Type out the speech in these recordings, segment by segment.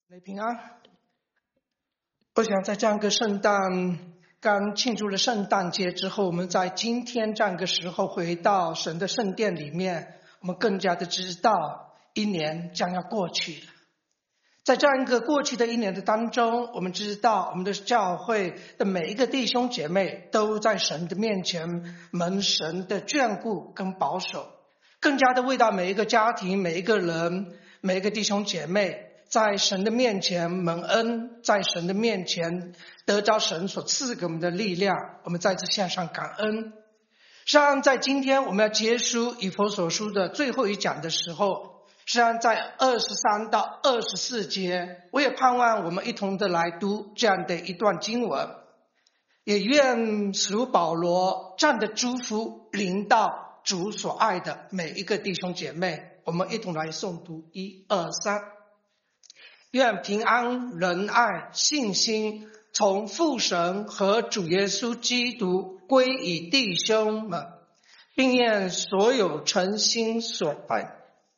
雷平安。我想在这样一个刚庆祝了圣诞节之后，我们在今天这样一个时候回到神的圣殿里面，我们更加的知道一年将要过去了。在这样一个过去的一年的当中，我们知道我们的教会的每一个弟兄姐妹都在神的面前蒙神的眷顾跟保守，更加的为到每一个家庭、每一个人、每一个弟兄姐妹在神的面前蒙恩，在神的面前得着神所赐给我们的力量，我们再次献上感恩。实际上在今天我们要结束以弗所书的最后一讲的时候，实际上在23到24节，我也盼望我们一同的来读这样的一段经文，也愿使徒保罗这样的祝福临到主所爱的每一个弟兄姐妹。我们一同来诵读1、2、3。愿平安、仁爱、信心从父神和主耶稣基督归于弟兄们，并愿所有诚心所拜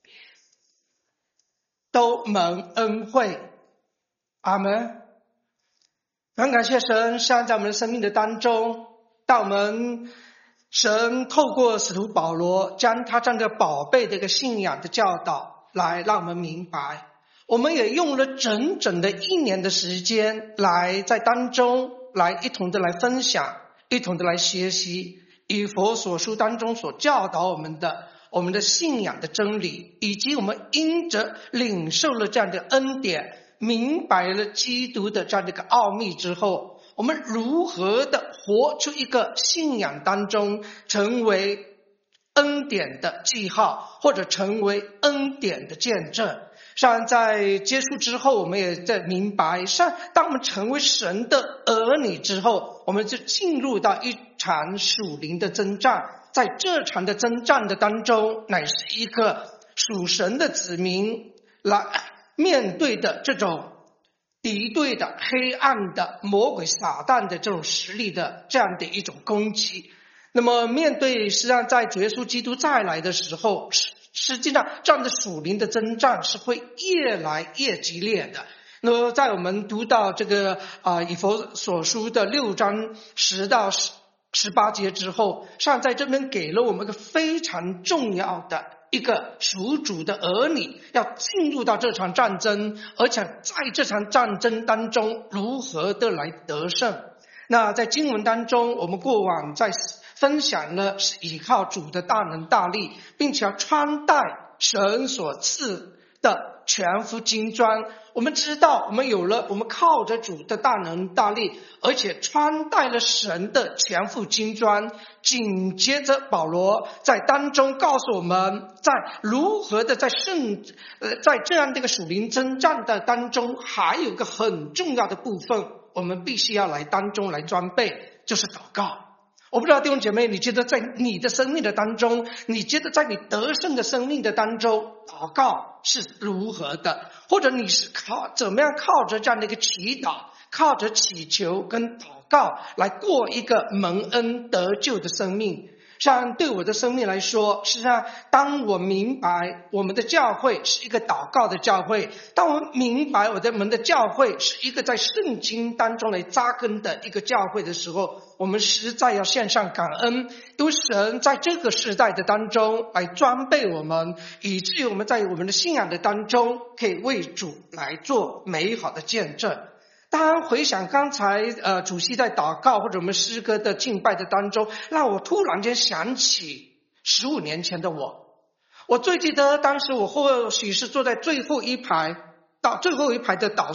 都蒙恩惠。阿们。很感谢神，像在我们的生命的当中，当我们神透过使徒保罗将他这样的宝贝的一个信仰的教导来让我们明白，我们也用了整整的1年的时间来在当中来一同的来分享，一同的来学习以弗所书当中所教导我们的信仰的真理，以及我们因着领受了这样的恩典，明白了基督的这样的一个奥秘之后，我们如何的活出一个信仰当中成为恩典的记号，或者成为恩典的见证。像在结束之后，我们也在明白，像当我们成为神的儿女之后，我们就进入到一场属灵的征战。在这场的征战的当中，乃是一个属神的子民来面对的这种敌对的黑暗的魔鬼撒旦的这种实力的这样的一种攻击。那么面对实际上在主耶稣基督再来的时候，实际上这样的属灵的征战是会越来越激烈的。那么在我们读到这个以弗所书的6章10到18节之后，上在这边给了我们一个非常重要的一个属主的儿女要进入到这场战争，而且在这场战争当中如何的来得胜。那在经文当中，我们过往在分享了是依靠主的大能大力，并且要穿戴神所赐的全副金装。我们知道我们靠着主的大能大力，而且穿戴了神的全副金装。紧接着保罗在当中告诉我们，在如何的在这样的一个属灵征战的当中，还有一个很重要的部分，我们必须要来当中来装备，就是祷告。我不知道弟兄姐妹，你觉得在你的生命的当中，你觉得在你得胜的生命的当中，祷告是如何的？或者你是怎么样靠着这样的一个祈祷，靠着祈求跟祷告来过一个蒙恩得救的生命？像对我的生命来说，实际上当我明白我们的教会是一个祷告的教会，当我明白我们的教会是一个在圣经当中来扎根的一个教会的时候，我们实在要献上感恩，由神在这个时代的当中来装备我们，以至于我们在我们的信仰的当中可以为主来做美好的见证。当然回想刚才主席在祷告或者我们诗歌的敬拜的当中，让我突然间想起15年前的我最记得当时我或许是坐在最后一排的导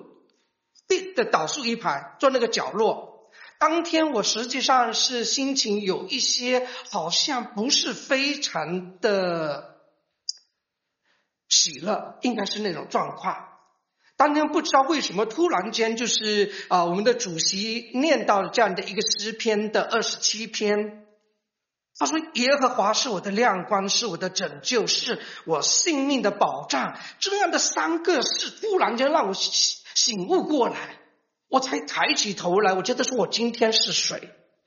数一排，坐那个角落。当天我实际上是心情有一些好像不是非常的喜乐，应该是那种状况。当天不知道为什么突然间就是我们的主席念到了这样的一个诗篇的27篇，他说耶和华是我的亮光，是我的拯救，是我性命的保障。这样的3个字突然间让我醒悟过来，我才抬起头来，我觉得说我今天是谁？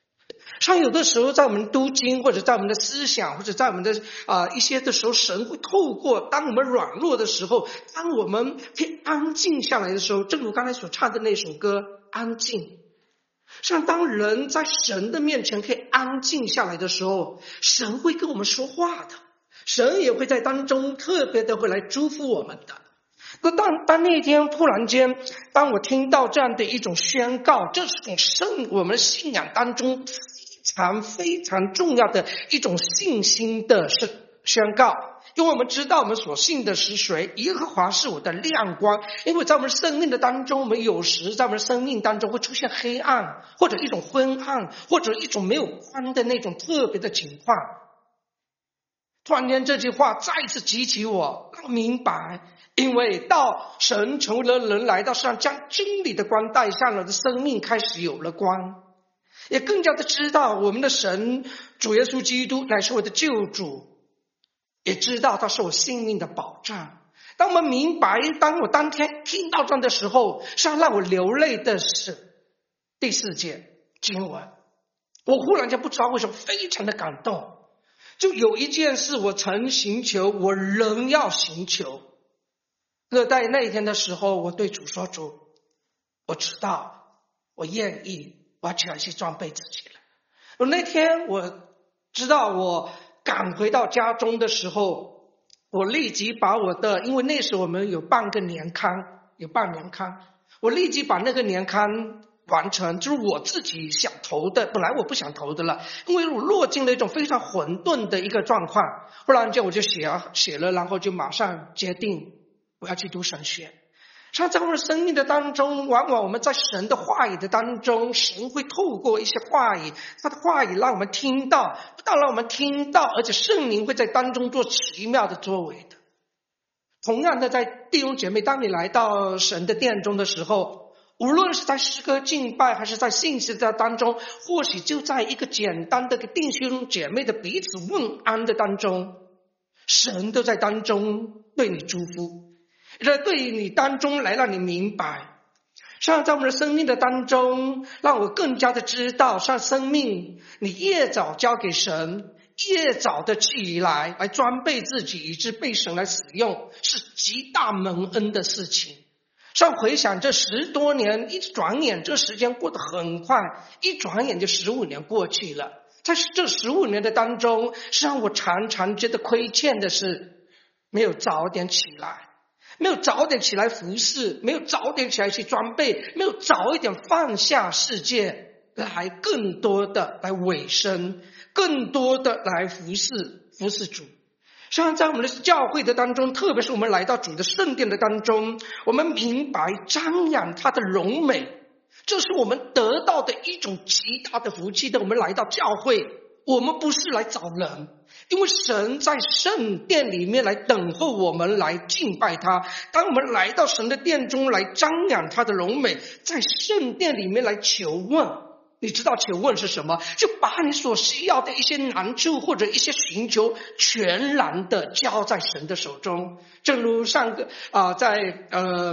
像有的时候在我们读经，或者在我们的思想，或者在我们的一些的时候，神会透过当我们软弱的时候，当我们可以安静下来的时候，正如刚才所唱的那首歌《安静》。像当人在神的面前可以安静下来的时候，神会跟我们说话的，神也会在当中特别的会来祝福我们的。那当那天突然间，当我听到这样的一种宣告，这是我们信仰当中非常重要的一种信心的宣告。因为我们知道我们所信的是谁，耶和华是我的亮光。因为在我们生命的当中，我们有时在我们生命当中会出现黑暗，或者一种昏暗，或者一种没有光的那种特别的情况。突然间这句话再一次激起我，让我明白，因为到神成为了人来到世上，将真理的光带上了的生命开始有了光，也更加的知道我们的神主耶稣基督乃是我的救主，也知道他是我性命的保障。当我们明白，当我当天听到这样的时候，是要让我流泪的是第4节经文。我忽然间不知道为什么非常的感动，就有一件事我曾寻求，我仍要寻求。在那一天的时候，我对主说，主，我知道，我愿意，我要起来去装备自己了。那天我知道我赶回到家中的时候，我立即把我的，因为那时我们有办年刊，我立即把那个年刊完成，就是我自己想投的，本来我不想投的了，因为我落进了一种非常混沌的一个状况。忽然间我就写了，然后就马上决定我要去读神学。像在我们生命的当中，往往我们在神的话语的当中，神会透过一些话语，他的话语让我们听到，不但让我们听到，而且圣灵会在当中做奇妙的作为的。同样的，在弟兄姐妹，当你来到神的殿中的时候，无论是在诗歌敬拜，还是在信息的当中，或许就在一个简单的弟兄姐妹的彼此问安的当中，神都在当中对你祝福，对你当中来让你明白。像在我们的生命的当中，让我更加的知道，像生命你越早交给神，越早的起来装备自己，以致被神来使用，是极大蒙恩的事情。像回想这10多年，一转眼这时间过得很快，一转眼就15年过去了。在这15年的当中，是让我常常觉得亏欠的是没有早点起来，没有早点起来服侍，没有早点起来去装备，没有早一点放下世界，来更多的来委身，更多的来服侍主。像在我们的教会的当中，特别是我们来到主的圣殿的当中，我们明白张扬他的荣美，这是我们得到的一种极大的福气的。我们来到教会，我们不是来找人，因为神在圣殿里面来等候我们来敬拜他。当我们来到神的殿中来张扬他的荣美，在圣殿里面来求问，你知道求问是什么？就把你所需要的一些难处或者一些寻求全然的交在神的手中。正如上个在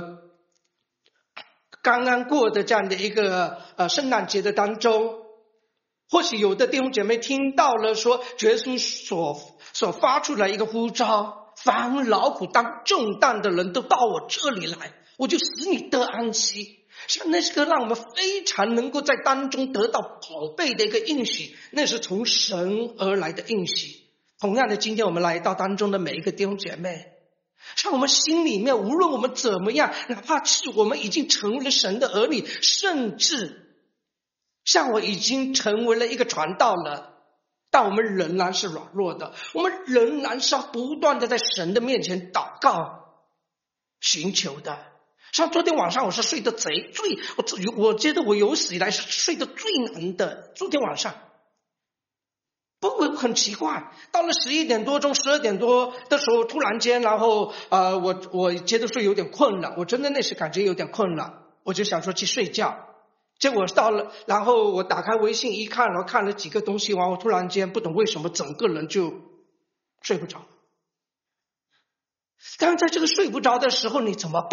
刚刚过的这样的一个圣诞节的当中，或许有的弟兄姐妹听到了说耶稣所发出来一个呼召，凡劳苦当重担的人都到我这里来，我就使你得安息。那是个让我们非常能够在当中得到宝贝的一个应许，那是从神而来的应许。同样的，今天我们来到当中的每一个弟兄姐妹，像我们心里面无论我们怎么样，哪怕是我们已经成为了神的儿女，甚至像我已经成为了一个传道人，但我们仍然是软弱的，我们仍然是要不断的在神的面前祷告寻求的。像昨天晚上我是睡得我觉得我有史以来是睡得最难的。昨天晚上不过很奇怪，到了11点多钟12点多的时候，突然间然后我觉得睡有点困了，我真的那时感觉有点困了，我就想说去睡觉。结果到了，然后我打开微信一看，然后看了几个东西完，我突然间不懂为什么整个人就睡不着。但是在这个睡不着的时候你怎么办？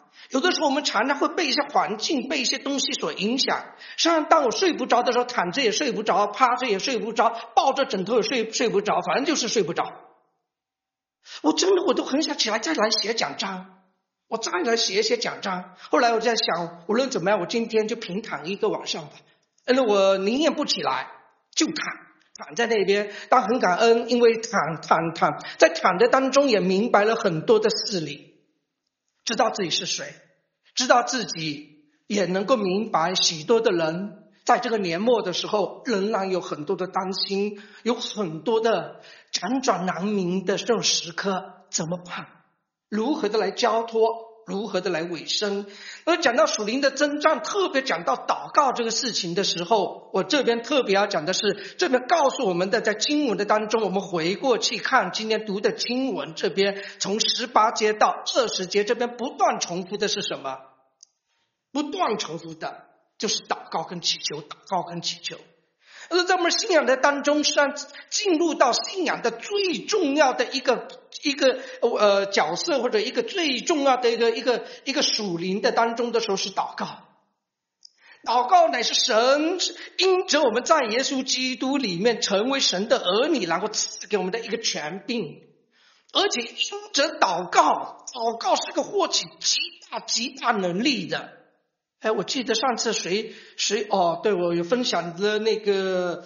有的时候我们常常会被一些环境、被一些东西所影响。实际上，当我睡不着的时候，躺着也睡不着，趴着也睡不着，抱着枕头也睡不着，反正就是睡不着。我都很想起来再来写奖章，我再来写一些奖章。后来我在想，无论怎么样，我今天就平躺一个晚上吧。我宁愿不起来，就躺在那边。但很感恩，因为躺在躺的当中也明白了很多的事理。知道自己是谁，知道自己也能够明白许多的人在这个年末的时候仍然有很多的担心，有很多的辗转难明的这种时刻，怎么办？如何的来交托，如何的来委身。而讲到属灵的征战，特别讲到祷告这个事情的时候，我这边特别要讲的是，这边告诉我们的，在经文的当中，我们回过去看今天读的经文，这边从18节到20节，这边不断重复的是什么？不断重复的就是祷告跟祈求，祷告跟祈求。而在我们信仰的当中，实际上进入到信仰的最重要的一个角色，或者一个最重要的一个属灵的当中的时候，是祷告。祷告乃是神因着我们在耶稣基督里面成为神的儿女，然后赐给我们的一个权柄，而且因着祷告是个获取极大能力的。我记得上次谁对，我有分享的那个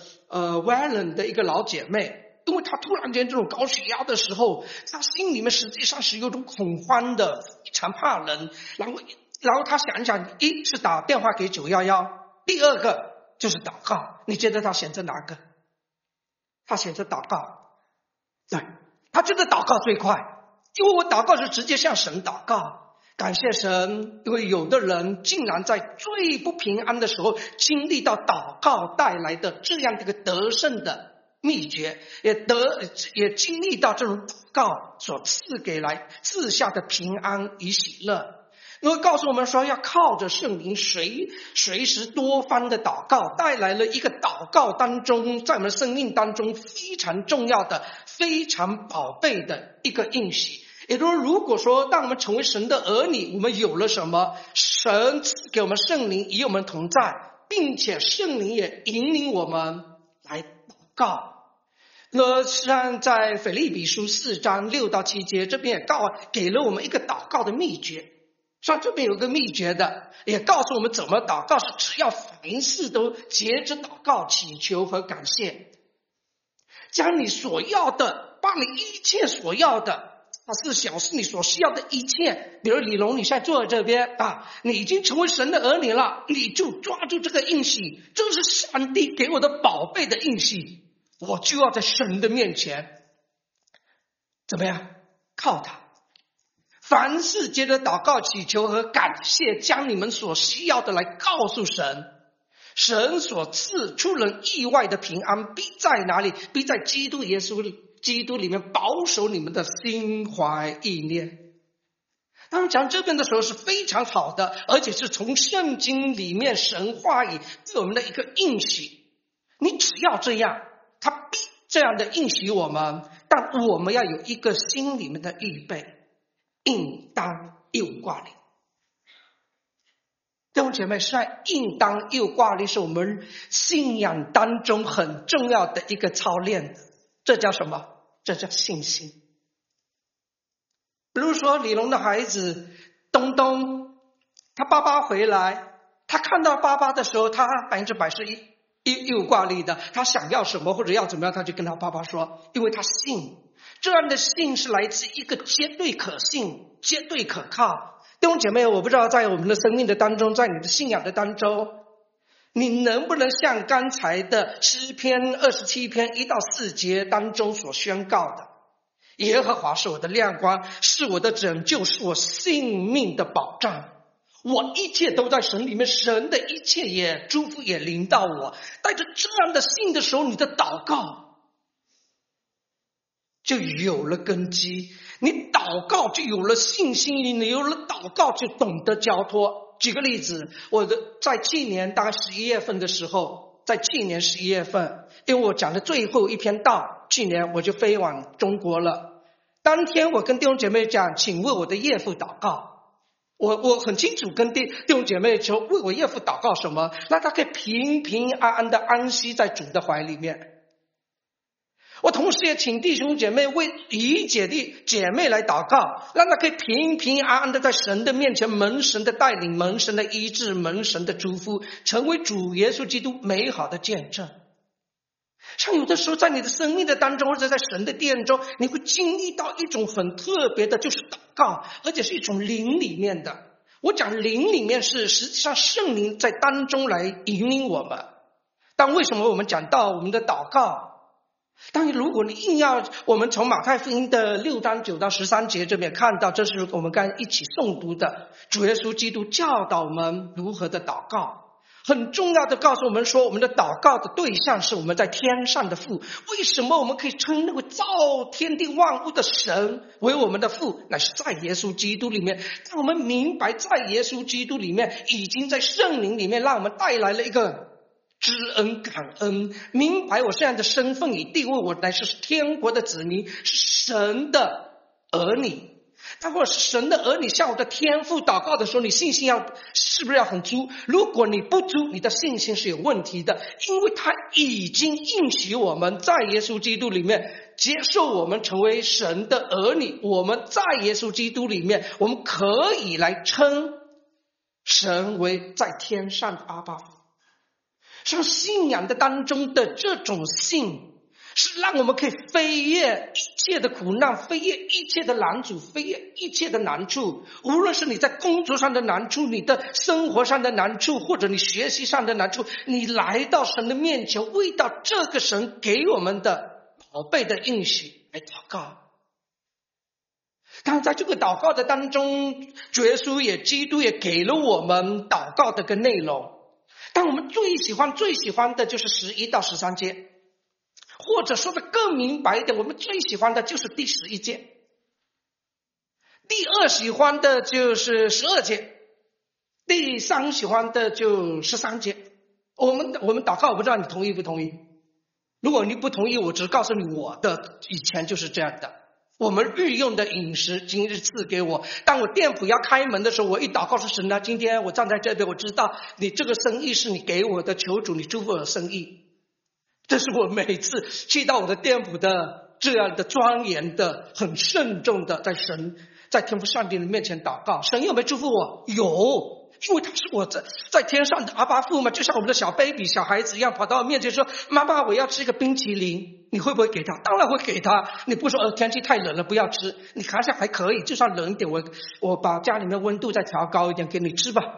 Valen 的一个老姐妹，因为她突然间这种高血压的时候，她心里面实际上是有种恐慌的，非常怕人。然后她想一想，一是打电话给911，第二个就是祷告。你觉得她选择哪个？她选择祷告。对，她觉得祷告最快，因为我祷告是直接向神祷告。感谢神，因为有的人竟然在最不平安的时候经历到祷告带来的这样的一个得胜的秘诀，也经历到这种祷告所赐下的平安与喜乐。因为告诉我们说，要靠着圣灵随时多番的祷告，带来了一个祷告当中在我们生命当中非常重要的、非常宝贝的一个应许。也就是说，如果说当我们成为神的儿女，我们有了什么？神赐给我们圣灵与我们同在，并且圣灵也引领我们来祷告。那实际上在腓立比书4章6到7节，这边也给了我们一个祷告的秘诀。像这边有个秘诀的，也告诉我们怎么祷告，是只要凡事都藉着祷告、祈求和感谢，将你所要的，把你一切所要的大事小事你所需要的一切，比如李龙你现在坐在这边你已经成为神的儿女了，你就抓住这个应许，这是上帝给我的宝贝的应许，我就要在神的面前怎么样？靠他。凡事接着祷告、祈求和感谢，将你们所需要的来告诉神，神所赐出人意外的平安必在哪里？必在基督耶稣基督里面保守你们的心怀意念。当然讲这边的时候是非常好的，而且是从圣经里面神话语对我们的一个应许。你只要这样，他必这样的应许我们，但我们要有一个心里面的预备，应当又挂虑。弟兄姐妹，实在应当又挂虑是我们信仰当中很重要的一个操练的。这叫什么？这叫信心。比如说李龙的孩子东东，他爸爸回来，他看到爸爸的时候，他100%是又挂虑的，他想要什么或者要怎么样，他就跟他爸爸说，因为他信。这样的信是来自一个绝对可信、绝对可靠。弟兄姐妹，我不知道在我们的生命的当中，在你的信仰的当中，你能不能像刚才的诗篇27篇1到4节当中所宣告的，耶和华是我的亮光，是我的拯救，是我性命的保障，我一切都在神里面，神的一切也祝福也临到我。带着这样的信的时候，你的祷告就有了根基，你祷告就有了信心，你有了祷告就懂得交托。举个例子，在去年大概11月份的时候，在去年11月份，因为我讲的最后一篇道，去年我就飞往中国了。当天我跟弟兄姐妹讲，请为我的岳父祷告。 我很清楚跟弟兄姐妹说，为我岳父祷告什么，让他可以平平安安的安息在主的怀里面。我同时也请弟兄姐妹为理解的姐妹来祷告，让她可以平平安安的在神的面前蒙神的带领，蒙神的医治，蒙神的祝福，成为主耶稣基督美好的见证。像有的时候在你的生命的当中，或者在神的殿中，你会经历到一种很特别的，就是祷告，而且是一种灵里面的。我讲灵里面是实际上圣灵在当中来引领我们。但为什么我们讲到我们的祷告？当然如果你硬要我们从马太福音的6章9到13节这边看到，这是我们刚才一起诵读的主耶稣基督教导我们如何的祷告，很重要的告诉我们说，我们的祷告的对象是我们在天上的父。为什么我们可以称那个造天地万物的神为我们的父？乃是在耶稣基督里面。当我们明白在耶稣基督里面，已经在圣灵里面让我们带来了一个知恩感恩，明白我现在的身份与地位，我乃是天国的子民，是神的儿女。当我是神的儿女，向我的天父祷告的时候，你信心是不是要很足？如果你不足，你的信心是有问题的，因为他已经应许我们在耶稣基督里面接受我们成为神的儿女，我们在耶稣基督里面，我们可以来称神为在天上的阿爸父。像信仰的当中的这种信，是让我们可以飞越一切的苦难，飞越一切的难处，飞越一切的难处。无论是你在工作上的难处，你的生活上的难处，或者你学习上的难处，你来到神的面前，为到这个神给我们的宝贝的应许来祷告。当然在这个祷告的当中，主耶稣基督也给了我们祷告的个内容。但我们最喜欢的就是11到13节，或者说的更明白一点，我们最喜欢的就是第11节，第2喜欢的就是12节，第3喜欢的就13节。我们祷告，我不知道你同意不同意。如果你不同意，我只告诉你我的以前就是这样的。我们日用的饮食今日赐给我。当我店铺要开门的时候，我一祷告说，神啊，今天我站在这边，我知道你这个生意是你给我的，求主你祝福我的生意。这是我每次去到我的店铺的这样的庄严的很慎重的在天父上帝的面前祷告。神有没有祝福我？有，因为他是我在天上的阿爸父嘛，就像我们的小 baby 小孩子一样，跑到我面前说，妈妈我要吃一个冰淇淋，你会不会给他？当然会给他。你不说天气太冷了不要吃，你看下还可以，就算冷一点，我把家里面温度再调高一点给你吃吧。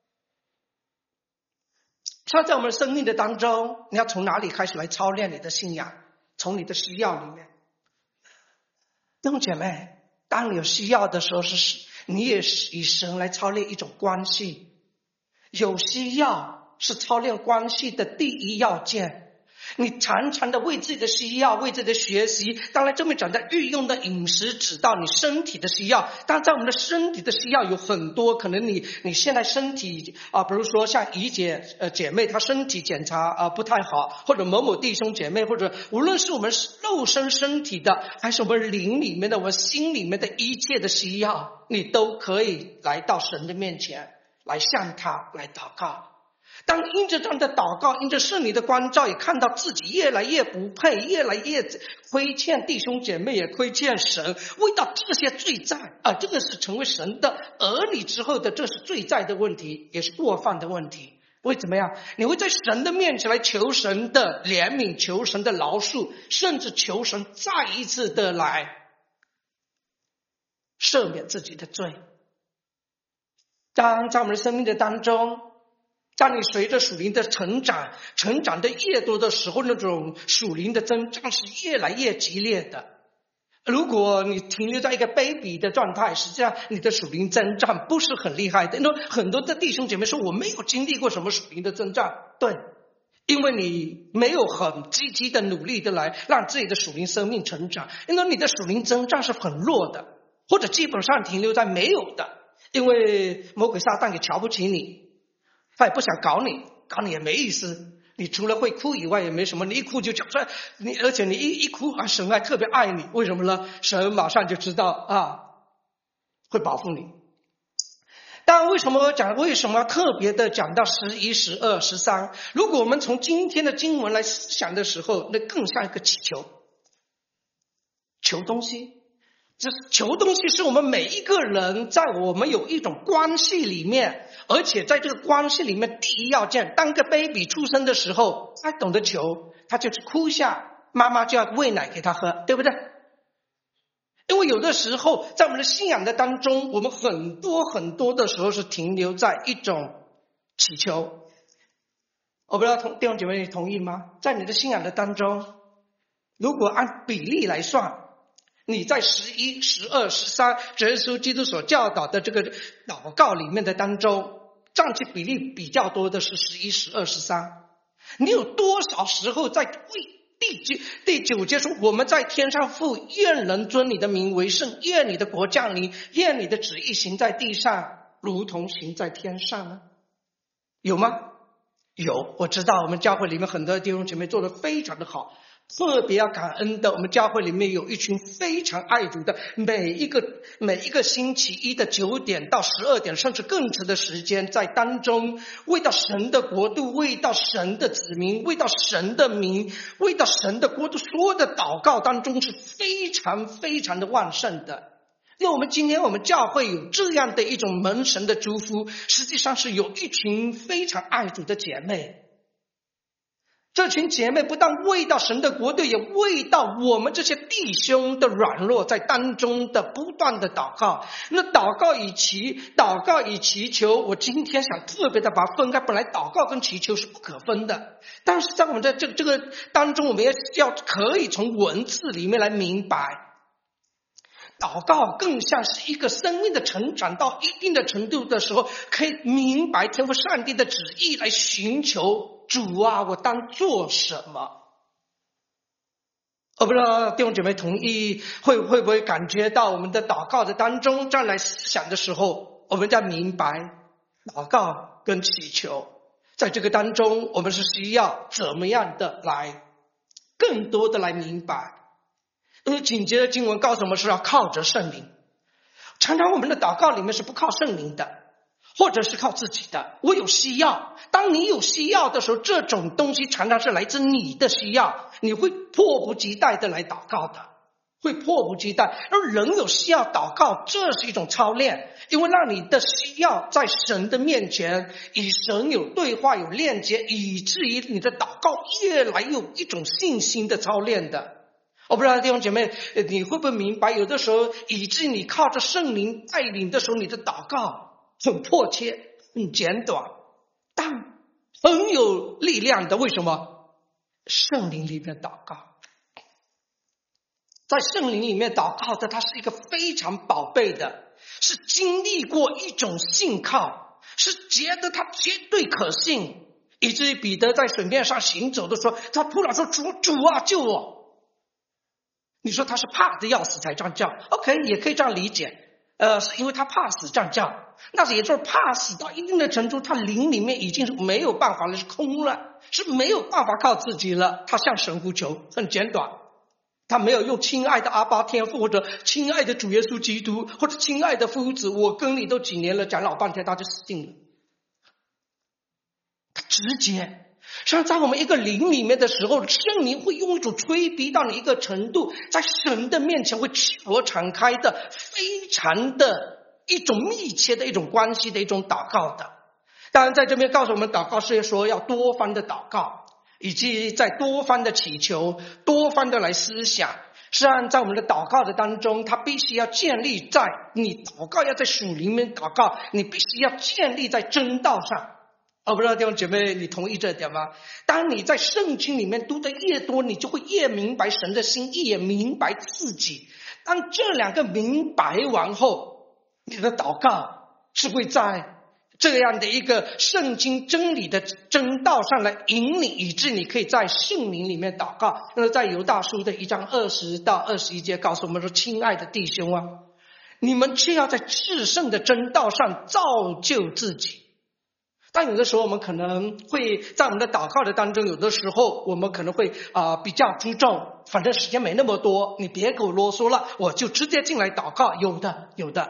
像在我们生命的当中，你要从哪里开始来操练你的信仰？从你的需要里面。弟兄姐妹，当你有需要的时候，你也是与神来操练一种关系。有需要是操练关系的第一要件。你常常的为自己的需要，为自己的学习，当然这边讲在日用的饮食指到你身体的需要。当然在我们的身体的需要有很多，可能你现在身体比如说像怡姐妹她身体检查不太好，或者某某弟兄姐妹，或者无论是我们肉身体的，还是我们灵里面的，我们心里面的一切的需要，你都可以来到神的面前来向他来祷告。当因着这样的祷告，因着圣灵的光照，也看到自己越来越不配，越来越亏欠弟兄姐妹，也亏欠神，为到这些罪债这个是成为神的儿女之后的，这是罪债的问题，也是过犯的问题。为怎么样？你会在神的面前来求神的怜悯，求神的饶恕，甚至求神再一次的来赦免自己的罪。当在我们的生命的当中，当你随着属灵的成长的越多的时候，那种属灵的增长是越来越激烈的。如果你停留在一个 baby 的状态，实际上你的属灵增长不是很厉害的。很多的弟兄姐妹说，我没有经历过什么属灵的增长。对，因为你没有很积极的努力的来让自己的属灵生命成长，因为你的属灵增长是很弱的，或者基本上停留在没有的。因为魔鬼撒旦也瞧不起你，他也不想搞你也没意思。你除了会哭以外也没什么，你一哭就讲出来，而且你一哭神还特别爱你，为什么呢？神马上就知道会保护你。 当然为什么特别的讲到11、12、13？如果我们从今天的经文来思想的时候，那更像一个祈求，求东西。这求东西是我们每一个人在我们有一种关系里面，而且在这个关系里面第一要件，当个 baby 出生的时候，他懂得求，他就是哭下，妈妈就要喂奶给他喝，对不对？因为有的时候在我们的信仰的当中，我们很多的时候是停留在一种祈求。我不知道弟兄姐妹你同意吗？在你的信仰的当中，如果按比例来算，你在11、12、13主耶稣基督所教导的这个祷告里面的当中，占据比例比较多的是11、12、13。你有多少时候在第9节说，我们在天上父，愿人尊你的名为圣，愿你的国降临，愿你的旨意行在地上如同行在天上呢？有吗？有，我知道我们教会里面很多弟兄姐妹做得非常的好，特别要感恩的，我们教会里面有一群非常爱主的，每一个星期一的9点到12点甚至更长的时间，在当中为到神的国度，为到神的子民，为到神的名，为到神的国度，所有的祷告当中是非常的旺盛的。因为我们今天我们教会有这样的一种蒙神的祝福，实际上是有一群非常爱主的姐妹，这群姐妹不但为到神的国度，也为到我们这些弟兄的软弱在当中的不断的祷告。那祷告与祈求，我今天想特别的把它分开。本来祷告跟祈求是不可分的，但是在我们的这个当中，我们要可以从文字里面来明白，祷告更像是一个生命的成长到一定的程度的时候，可以明白天父上帝的旨意，来寻求主啊，我当做什么？我不知道弟兄姐妹同意，会不会感觉到我们的祷告的当中，再来思想的时候，我们在明白祷告跟祈求，在这个当中，我们是需要怎么样的来更多的来明白。因为紧接着经文告诉我们是要靠着圣灵，常常我们的祷告里面是不靠圣灵的，或者是靠自己的。我有需要，当你有需要的时候，这种东西常常是来自你的需要，你会迫不及待的来祷告的，会迫不及待。而人有需要祷告，这是一种操练，因为让你的需要在神的面前与神有对话有链接，以至于你的祷告越来越有一种信心的操练的。我不知道弟兄姐妹你会不会明白，有的时候以致你靠着圣灵带领的时候，你的祷告很迫切很简短，但很有力量的。为什么？圣灵里面祷告，在圣灵里面祷告的，它是一个非常宝贝的，是经历过一种信靠，是觉得它绝对可信，以至于彼得在水面上行走的时候，他突然说，主啊，救我。你说他是怕的要死才这样叫 ，OK， 也可以这样理解。是因为他怕死这样叫，那也就是怕死到一定的程度，他灵里面已经是没有办法了，是空了，是没有办法靠自己了。他向神呼求，很简短，他没有用亲爱的阿爸天父，或者亲爱的主耶稣基督，或者亲爱的夫子，我跟你都几年了，讲老半天他就死定了。他直接。像在我们一个灵里面的时候，圣灵会用一种催逼到你一个程度，在神的面前会赤裸敞开的，非常的一种密切的一种关系的一种祷告的。当然在这边告诉我们，祷告是说要多方的祷告，以及在多方的祈求，多方的来思想。实际上在我们的祷告的当中，它必须要建立在你祷告要在属灵里面祷告，你必须要建立在真道上。我不知道弟兄姐妹你同意这点吗？当你在圣经里面读的越多，你就会越明白神的心意，也明白自己。当这两个明白完后，你的祷告是会在这样的一个圣经真理的真道上来引领，以致你可以在圣灵里面祷告。那在犹大书的1章20到21节告诉我们说，亲爱的弟兄啊，你们却要在至圣的真道上造就自己。但有的时候我们可能会在我们的祷告的当中，有的时候我们可能会比较注重，反正时间没那么多，你别给我啰嗦了，我就直接进来祷告。有的，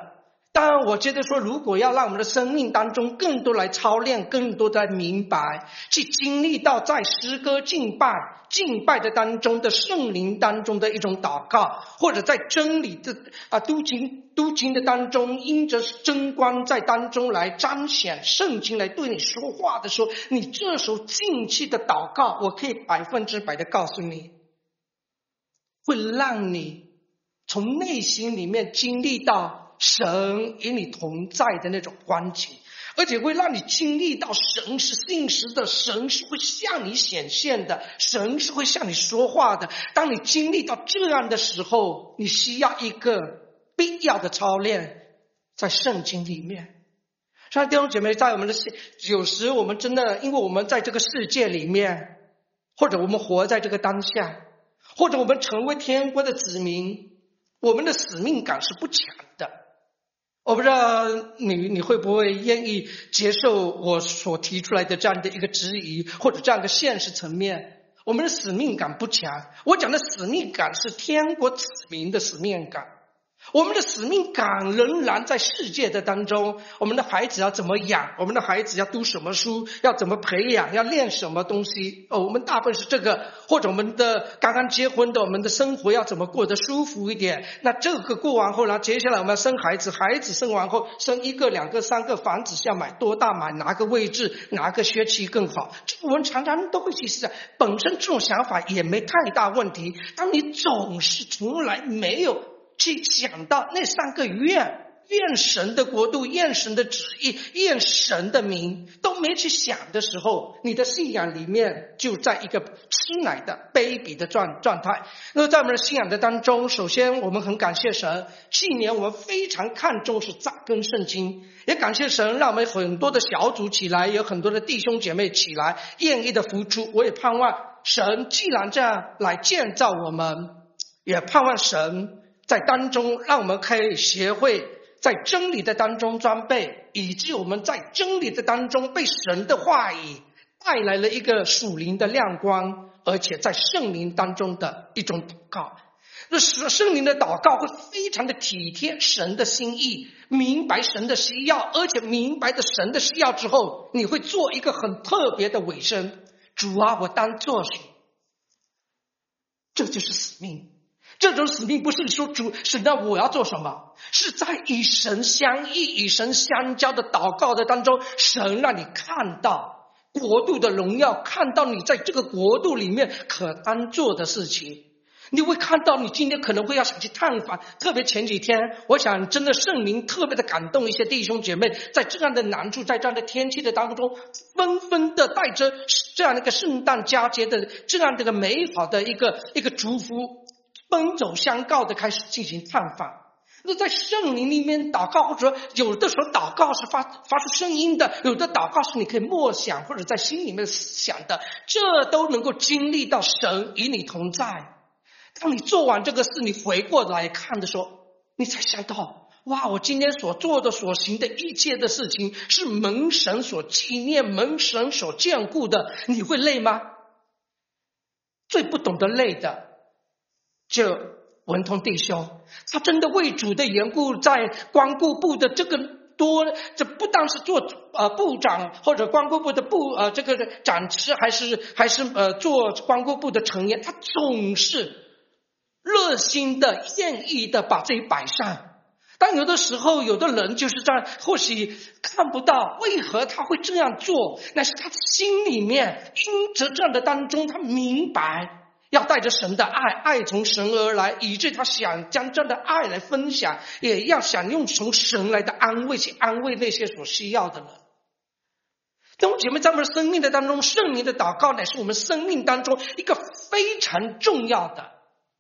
当然我觉得说，如果要让我们的生命当中更多来操练，更多的明白，去经历到在诗歌敬拜的当中的圣灵当中的一种祷告，或者在真理的读经的当中，因着真光在当中来彰显圣经来对你说话的时候，你这时候进去的祷告，我可以100%的告诉你，会让你从内心里面经历到神与你同在的那种光景，而且会让你经历到神是信实的，神是会向你显现的，神是会向你说话的。当你经历到这样的时候，你需要一个必要的操练在圣经里面。所以弟兄姐妹，在我们的有时我们真的，因为我们在这个世界里面，或者我们活在这个当下，或者我们成为天国的子民，我们的使命感是不强的。我不知道你会不会愿意接受我所提出来的这样的一个质疑，或者这样的现实层面。我们的使命感不强，我讲的使命感是天国子民的使命感。我们的使命感仍然在世界的当中，我们的孩子要怎么养，我们的孩子要读什么书，要怎么培养，要练什么东西，我们大部分是这个，或者我们的刚刚结婚的，我们的生活要怎么过得舒服一点。那这个过完后呢，接下来我们要生孩子，孩子生完后生1个、2个、3个，房子要买多大，买哪个位置，哪个学区更好，这我们常常都会去想，本身这种想法也没太大问题。当你总是从来没有去想到那3个愿神的国度，愿神的旨意，愿神的名，都没去想的时候，你的信仰里面就在一个吃奶的卑鄙的状态。那么在我们的信仰的当中，首先我们很感谢神，去年我们非常看重是扎根圣经，也感谢神让我们很多的小组起来，有很多的弟兄姐妹起来愿意的付出。我也盼望神既然这样来建造我们，也盼望神在当中让我们可以学会在真理的当中装备，以及我们在真理的当中被神的话语带来了一个属灵的亮光，而且在圣灵当中的一种祷告。那圣灵的祷告会非常的体贴神的心意，明白神的需要，而且明白的神的需要之后，你会做一个很特别的委身。主啊，我当做什么？这就是使命。这种使命不是说主神啊我要做什么，是在与神相依与神相交的祷告的当中，神让你看到国度的荣耀，看到你在这个国度里面可当做的事情。你会看到你今天可能会要想去探访，特别前几天我想真的圣灵特别的感动一些弟兄姐妹，在这样的难处，在这样的天气的当中，纷纷的带着这样的一个圣诞佳节的这样的一个美好的一个祝福，奔走相告的开始进行探访。那在圣灵里面祷告，或者有的时候祷告是发出声音的，有的祷告是你可以默想或者在心里面想的，这都能够经历到神与你同在。当你做完这个事，你回过来看的时候，你才想到，哇，我今天所做的所行的一切的事情是蒙神所纪念，蒙神所眷顾的。你会累吗？最不懂得累的就文通弟兄，他真的为主的缘故，在光顾部的这不但是做部长或者光顾部的这个长职，还是做光顾部的成员，他总是热心的愿意的把这一摆上。但有的时候有的人就是这样，或许看不到为何他会这样做，那是他心里面因着这样的当中，他明白要带着神的爱从神而来，以致他想将这样的爱来分享，也要想用从神来的安慰去安慰那些所需要的人。弟兄姐妹，在我们的生命的当中，圣灵的祷告乃是我们生命当中一个非常重要的，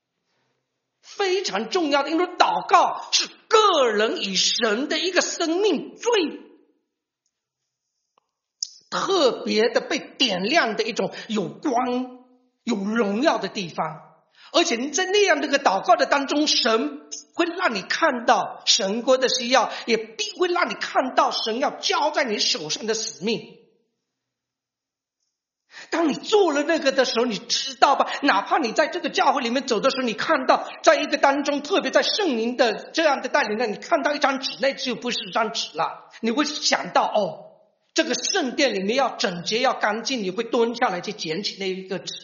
因为祷告是个人与神的一个生命最特别的被点亮的一种有光有荣耀的地方。而且你在那样的一个祷告的当中，神会让你看到神国的需要，也必会让你看到神要交在你手上的使命。 当你做了那个的时候，你知道吧？哪怕你在这个教会里面走的时候，你看到在一个当中，特别在圣灵的这样的带领下，你看到一张纸，那就不是一张纸了，你会想到这个圣殿里面要整洁要干净，你会蹲下来去捡起那一个纸，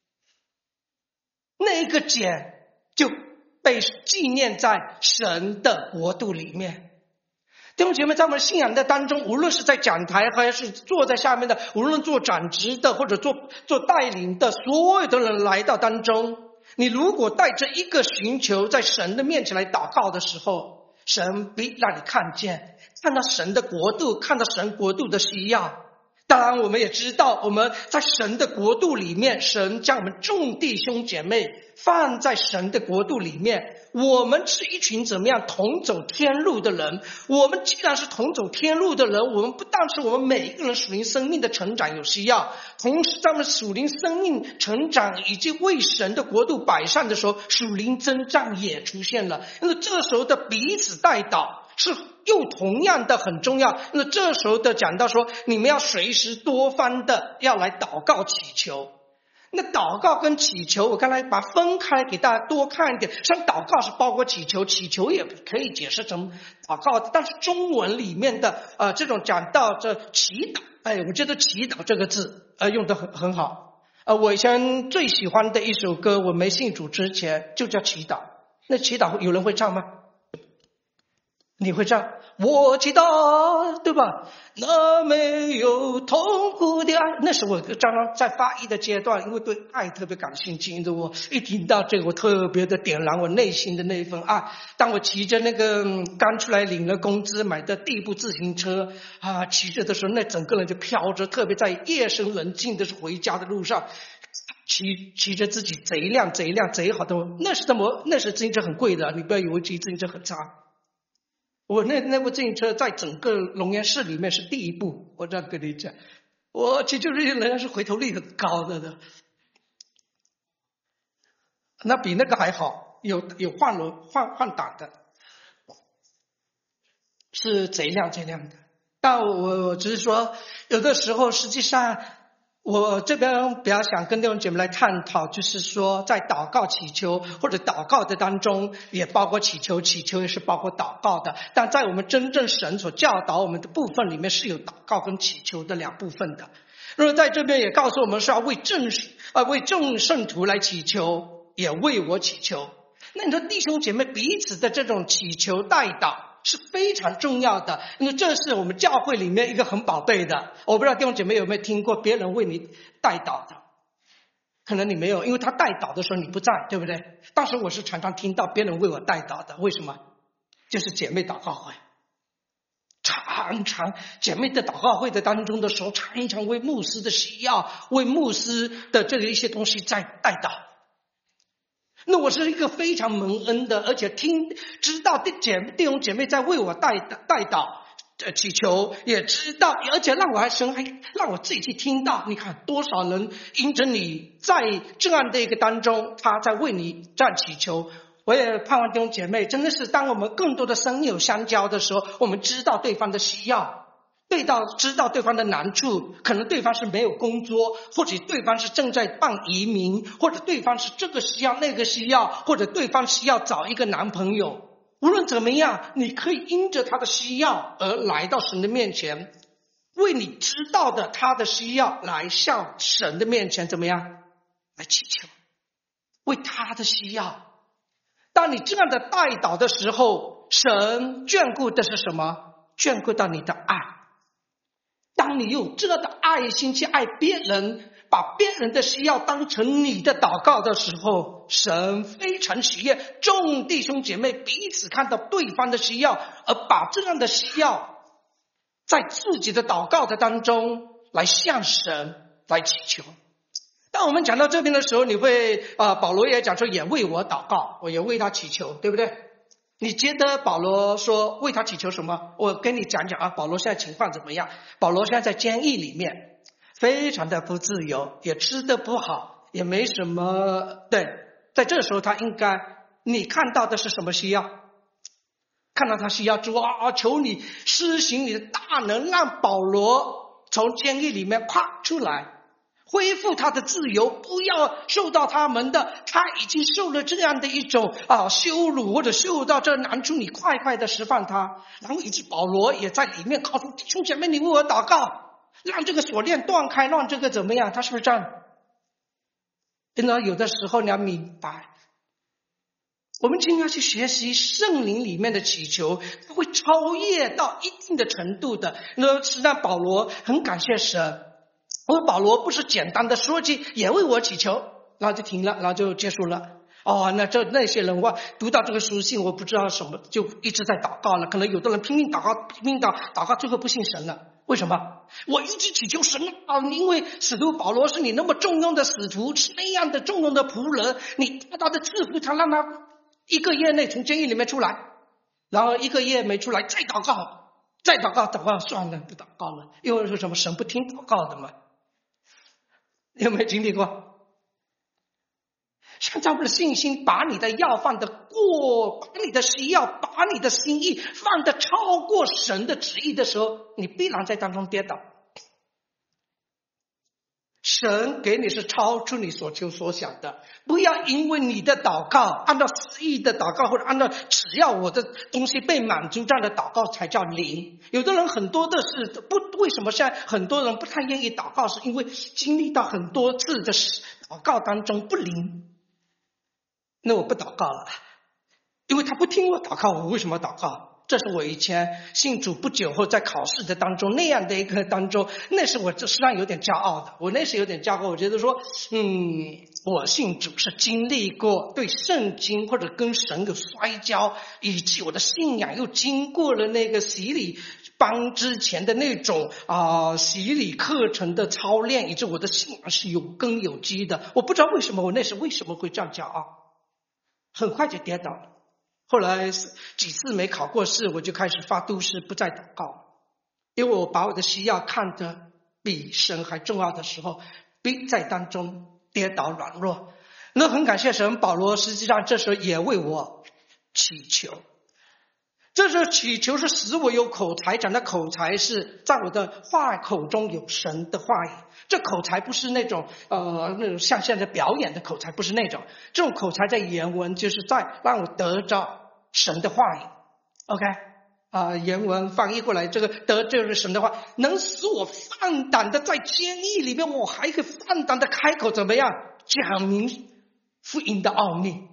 那一个捡就被纪念在神的国度里面。弟兄姐妹，在我们信仰的当中，无论是在讲台还是坐在下面的，无论做长职的或者做带领的，所有的人来到当中，你如果带着一个寻求在神的面前来祷告的时候，神必让你看见，看到神的国度，看到神国度的需要。当然我们也知道，我们在神的国度里面，神将我们众弟兄姐妹放在神的国度里面，我们是一群怎么样同走天路的人。我们既然是同走天路的人，我们不但是我们每一个人属灵生命的成长有需要，同时在我们属灵生命成长以及为神的国度摆上的时候，属灵征战也出现了。那这时候的彼此代祷是又同样的很重要。那这时候的讲到说，你们要随时多方的要来祷告祈求。那祷告跟祈求，我刚才把它分开给大家多看一点。像祷告是包括祈求，祈求也可以解释成祷告，但是中文里面的这种讲到这祈祷，我觉得祈祷这个字用得很好。我以前最喜欢的一首歌，我没信主之前就叫祈祷。那祈祷有人会唱吗？你会唱我祈祷，对吧？那没有痛苦的爱，那时候我刚刚在发育的阶段，因为对爱特别感兴趣，因为我一听到这个，我特别的点燃我内心的那一份爱。当我骑着那个刚出来领了工资买的第一部自行车骑着的时候，那整个人就飘着，特别在夜深人静的回家的路上，骑着自己贼好的。那时自行车很贵的，你不要以为骑自行车很差。我那部自行车在整个龙岩市里面是第一部，我这样跟你讲，我骑就是人家是回头率很高的，那比那个还好，有换挡的，是贼亮的。但我只是说，有的时候实际上我这边比较想跟弟兄姐妹来探讨，就是说在祷告祈求或者祷告的当中，也包括祈求也是包括祷告的。但在我们真正神所教导我们的部分里面，是有祷告跟祈求的两部分的。那么在这边也告诉我们是要为众圣徒来祈求，也为我祈求。那你说弟兄姐妹彼此的这种祈求代祷是非常重要的，因为这是我们教会里面一个很宝贝的。我不知道弟兄姐妹有没有听过别人为你代祷的，可能你没有，因为他代祷的时候你不在，对不对？当时我是常常听到别人为我代祷的，为什么？就是姐妹祷告会，常常姐妹的祷告会的当中的时候，常常为牧师的需要，为牧师的这个一些东西在代祷。那我是一个非常蒙恩的，而且知道弟兄姐妹在为我代祷祈求，也知道，而且神还让我自己去听到。你看多少人因着你在这样的一个当中，他在为你这样祈求。我也盼望弟兄姐妹真的是当我们更多的生友相交的时候，我们知道对方的需要，知道对方的难处，可能对方是没有工作，或者对方是正在办移民，或者对方是这个需要那个需要，或者对方需要找一个男朋友。无论怎么样，你可以因着他的需要而来到神的面前，为你知道的他的需要来向神的面前怎么样来祈求，为他的需要。当你这样的代祷的时候，神眷顾的是什么？眷顾到你的爱。当你有这样的爱心去爱别人，把别人的需要当成你的祷告的时候，神非常喜悦，众弟兄姐妹彼此看到对方的需要，而把这样的需要在自己的祷告的当中来向神来祈求。当我们讲到这边的时候，你会保罗也讲说也为我祷告，我也为他祈求，对不对？你觉得保罗说为他祈求什么？我跟你讲讲保罗现在情况怎么样？保罗现在在监狱里面，非常的不自由，也吃得不好，也没什么。对，在这时候他应该，你看到的是什么需要？看到他需要主求你施行你的大能，让保罗从监狱里面出来， 恢复他的自由，不要受到他们的，他已经受了这样的一种羞辱，或者受到这难处，你快快的释放他。然后以致保罗也在里面告诉弟兄姐妹，你为我祷告，让这个锁链断开，让这个怎么样？他是不是这样？真的有的时候你要明白，我们今天要去学习圣灵里面的祈求，它会超越到一定的程度的。那实际上保罗很感谢神，保罗不是简单的说句也为我祈求，然后就停了，然后就结束了。那些人读到这个书信，我不知道什么，就一直在祷告了。可能有的人拼命祷告，最后不信神了。为什么？我一直祈求神因为使徒保罗是你那么重用的使徒，是那样的重用的仆人，你大大的赐福他，让他1个月内从监狱里面出来，然后1个月没出来，再祷告，算了，不祷告了。因为说什么神不听祷告的嘛？有没有经历过？现在我们的信心把你的要放得过，把你的需要，把你的心意放得超过神的旨意的时候，你必然在当中跌倒。神给你是超出你所求所想的，不要因为你的祷告按照私意的祷告，或者按照只要我的东西被满足这样的祷告才叫灵。有的人很多的是为什么现在很多人不太愿意祷告，是因为经历到很多次的祷告当中不灵。那我不祷告了，因为他不听我祷告，我为什么祷告？这是我以前信主不久后在考试的当中那样的一个当中，那是我实际上有点骄傲的。我那时有点骄傲，我觉得说我信主是经历过对圣经或者跟神有摔跤，以及我的信仰又经过了那个洗礼班之前的那种洗礼课程的操练，以致我的信仰是有根有基的。我不知道为什么我那时为什么会这样骄傲，很快就跌倒了。后来几次没考过试，我就开始发督誓不再祷告，因为我把我的需要看得比神还重要的时候，必在当中跌倒软弱。那很感谢神，保罗实际上这时候也为我祈求。这时候祈求是使我有口才，讲的口才是在我的话口中有神的话语。这口才不是那种像现在表演的口才，不是那种，这种口才在原文就是在让我得着神的话语。 OK，原文翻译过来，这个就是神的话，能使我放胆的在监狱里面，我还可以放胆的开口怎么样讲明福音的奥秘。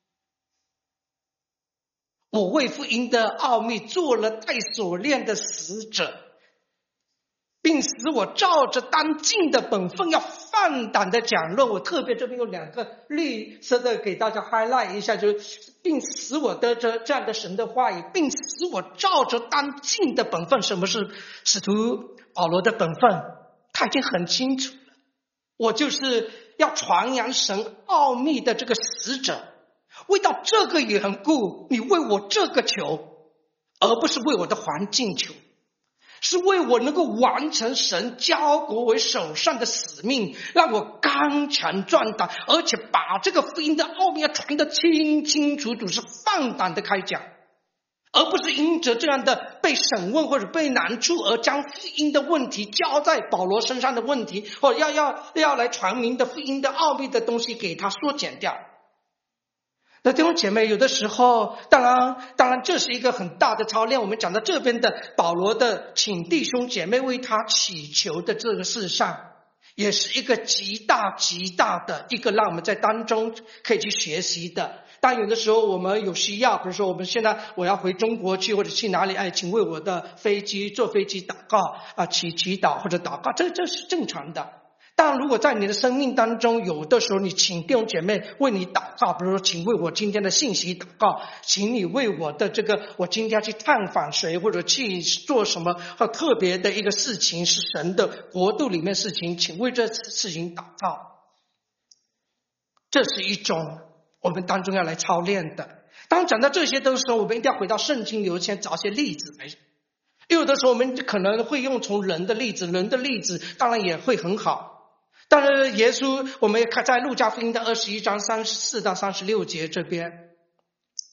我为福音的奥秘做了带锁链的使者，并使我照着当尽的本分要放胆的讲论。我特别这边有2个绿色的给大家 highlight 一下，就是并使我得着这样的神的话语，并使我照着当尽的本分。什么是使徒保罗的本分？他已经很清楚了，我就是要传扬神奥秘的这个使者。为到这个缘故，你为我这个求，而不是为我的环境求，是为我能够完成神交给我手上的使命，让我刚强壮胆，而且把这个福音的奥秘传得清清楚楚，是放胆的开讲，而不是因着这样的被审问或者被难处而将福音的问题交在保罗身上的问题，或者要来传明的福音的奥秘的东西给他缩减掉。那弟兄姐妹，有的时候当然这是一个很大的操练。我们讲到这边的保罗的请弟兄姐妹为他祈求的这个事上，也是一个极大极大的一个让我们在当中可以去学习的。但有的时候我们有需要，比如说我们现在我要回中国去，或者去哪里，请为我的坐飞机祷告祈祷或者祷告，这是正常的。但如果在你的生命当中，有的时候你请弟兄姐妹为你祷告，比如说请为我今天的信息祷告，请你为我的我今天要去探访谁，或者去做什么特别的一个事情，是神的国度里面事情，请为这事情祷告。这是一种我们当中要来操练的。当讲到这些的时候，我们一定要回到圣经里先找些例子来。有的时候我们可能会用从人的例子当然也会很好。但是耶稣，我们看在路加福音的21章34到36节这边，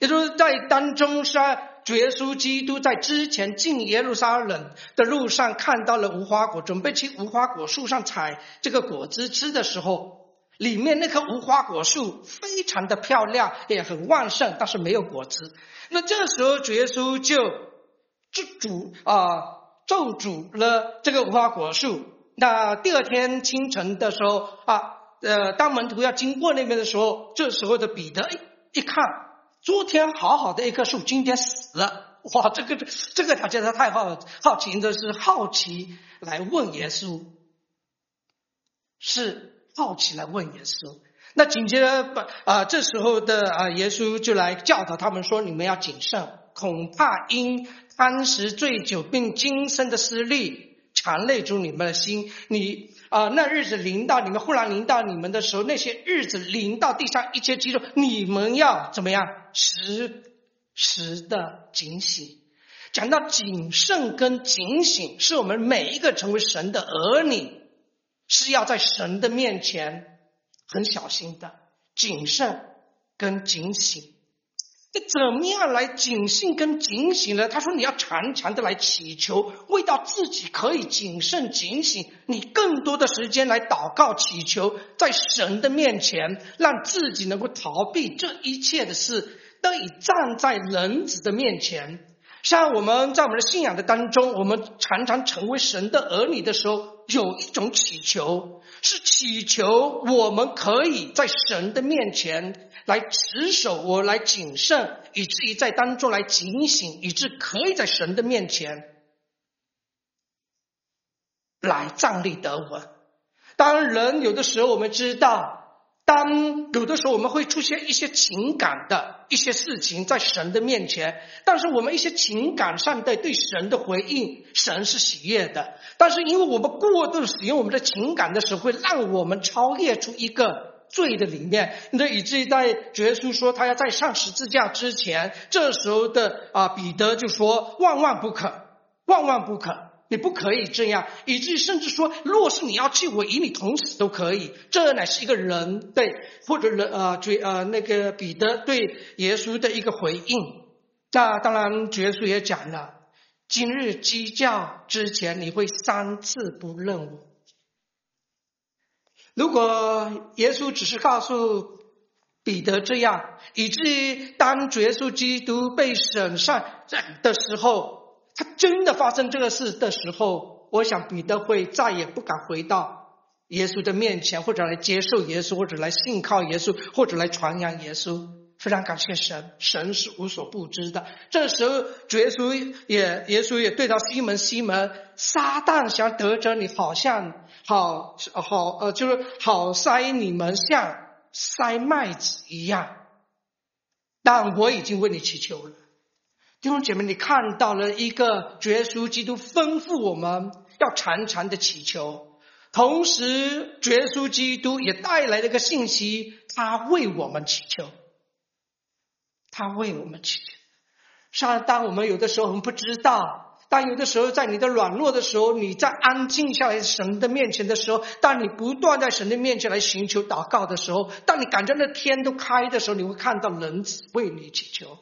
也就是在当中是主耶稣基督在之前进耶路撒冷的路上看到了无花果，准备去无花果树上采这个果子吃的时候，里面那棵无花果树非常的漂亮，也很旺盛，但是没有果子。那这时候主耶稣就咒诅了这个无花果树。那第二天清晨的时候当门徒要经过那边的时候，这时候的彼得一看，昨天好好的一棵树今天死了。哇，这个他觉得太好奇的是好奇来问耶稣，那紧接着这时候的耶稣就来教导他们说，你们要谨慎，恐怕因贪食醉酒并今生的私利缠累住你们的心。那日子临到你们，忽然临到你们的时候，那些日子临到地上一切基督，你们要怎么样？时的警醒。讲到谨慎跟警醒，是我们每一个成为神的儿女是要在神的面前很小心的，谨慎跟警醒。那怎么样来警醒跟警醒呢？他说你要常常的来祈求，为到自己可以谨慎警醒，你更多的时间来祷告祈求，在神的面前让自己能够逃避这一切的事，得以站在人子的面前。像我们在我们的信仰的当中，我们常常成为神的儿女的时候，有一种祈求，是祈求我们可以在神的面前来持守，我来谨慎，以至于在当中来警醒，以致可以在神的面前来站立得稳。当人有的时候我们知道，当有的时候我们会出现一些情感的一些事情在神的面前，但是我们一些情感上的对神的回应，神是喜悦的，但是因为我们过度使用我们的情感的时候，会让我们超越出一个罪的里面，以至于在主耶稣说他要在上十字架之前，这时候的彼得就说万万不可，万万不可，你不可以这样，以至于甚至说，若是你要去，我与你同死都可以。这乃是一个人对，或者那个彼得对耶稣的一个回应。那当然主耶稣也讲了，今日鸡叫之前你会3次不认我。如果耶稣只是告诉彼得这样，以至于当主耶稣基督被审判的时候，他真的发生这个事的时候，我想彼得会再也不敢回到耶稣的面前，或者来接受耶稣，或者来信靠耶稣，或者来传扬耶稣。非常感谢神，神是无所不知的。这时候主耶稣也对到西门，撒旦想得着你，好像就是好塞你们像塞麦子一样，但我已经为你祈求了。弟兄姐妹，你看到了一个主耶稣基督吩咐我们要常常的祈求，同时主耶稣基督也带来了一个信息，他为我们祈求，他为我们祈求。当我们有的时候我们不知道，当有的时候在你的软弱的时候，你在安静下来神的面前的时候，当你不断在神的面前来寻求祷告的时候，当你感觉那天都开的时候，你会看到人子为你祈求。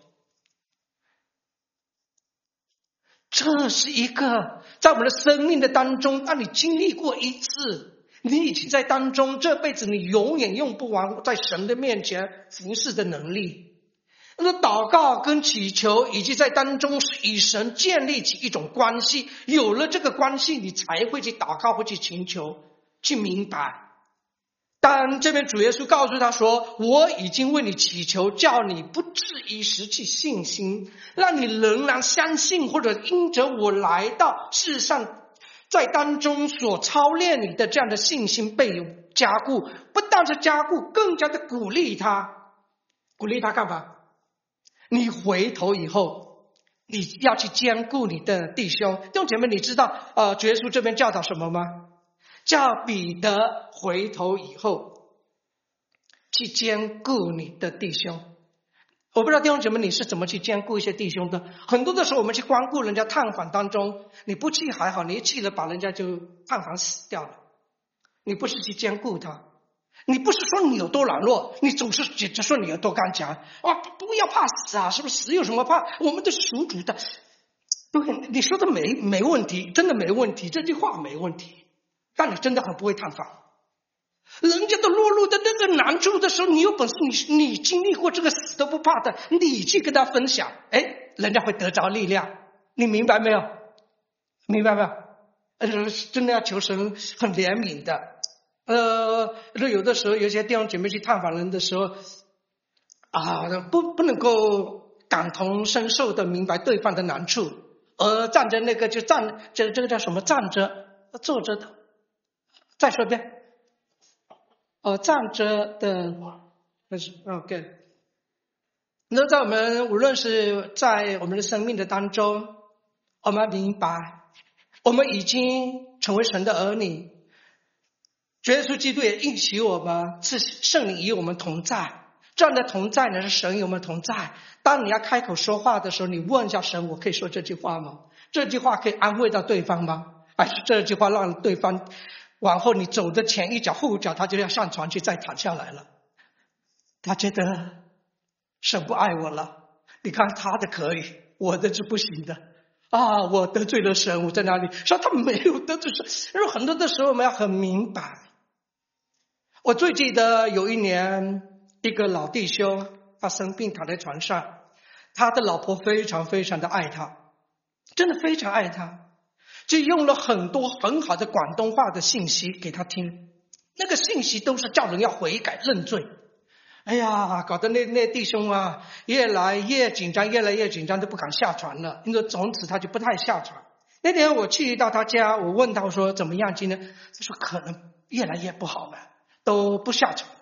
这是一个在我们的生命的当中，当你经历过一次，你已经在当中这辈子你永远用不完在神的面前服侍的能力。那祷告跟祈求以及在当中与神建立起一种关系，有了这个关系，你才会去祷告，会去寻求，去明白。但这边主耶稣告诉他说，我已经为你祈求，叫你不至于失去信心，让你仍然相信，或者因着我来到世上在当中所操练你的这样的信心被加固，不但是加固，更加的鼓励他。鼓励他干嘛？你回头以后，你要去兼顾你的弟兄。弟兄姐妹，你知道主耶稣这边教导什么吗？叫彼得回头以后去兼顾你的弟兄。我不知道弟兄姐妹你是怎么去兼顾一些弟兄的。很多的时候我们去光顾人家探访当中，你不去还好，你一去了把人家就探访死掉了，你不是去兼顾他。 你不是说你有多软弱，你总是指着说你有多刚强啊！不要怕死啊！是不是死有什么怕？我们都是属主的。对，你说的没问题，真的没问题，这句话没问题。但你真的很不会探访。人家都落入的那个难处的时候，你有本事，你经历过这个死都不怕的，你去跟他分享，人家会得着力量。你明白没有？明白没有？真的要求神很怜悯的。有的时候有些弟兄姐妹去探访人的时候不能够感同身受的明白对方的难处，而站着那个这个叫什么？站着坐着的，再说一遍。站着的，OK。那在我们无论是在我们的生命的当中，我们明白，我们已经成为神的儿女。主耶稣基督也应许我们，是圣灵与我们同在。这样的同在呢，是神与我们同在。当你要开口说话的时候，你问一下神：我可以说这句话吗？这句话可以安慰到对方吗？还是这句话让对方往后你走的前一脚后脚，他就要上床去再躺下来了？他觉得神不爱我了。你看他的可以，我的是不行的。我得罪了神，我在哪里？说他没有得罪神。因为很多的时候我们要很明白。我最记得有一年，一个老弟兄他生病躺在床上，他的老婆非常非常的爱他，真的非常爱他，就用了很多很好的广东话的信息给他听，那个信息都是叫人要悔改认罪。搞得那弟兄越来越紧张，越来越紧张，都不敢下床了。因为从此他就不太下床。那天我去到他家，我问他说怎么样今天？他说可能越来越不好了，都不下床了。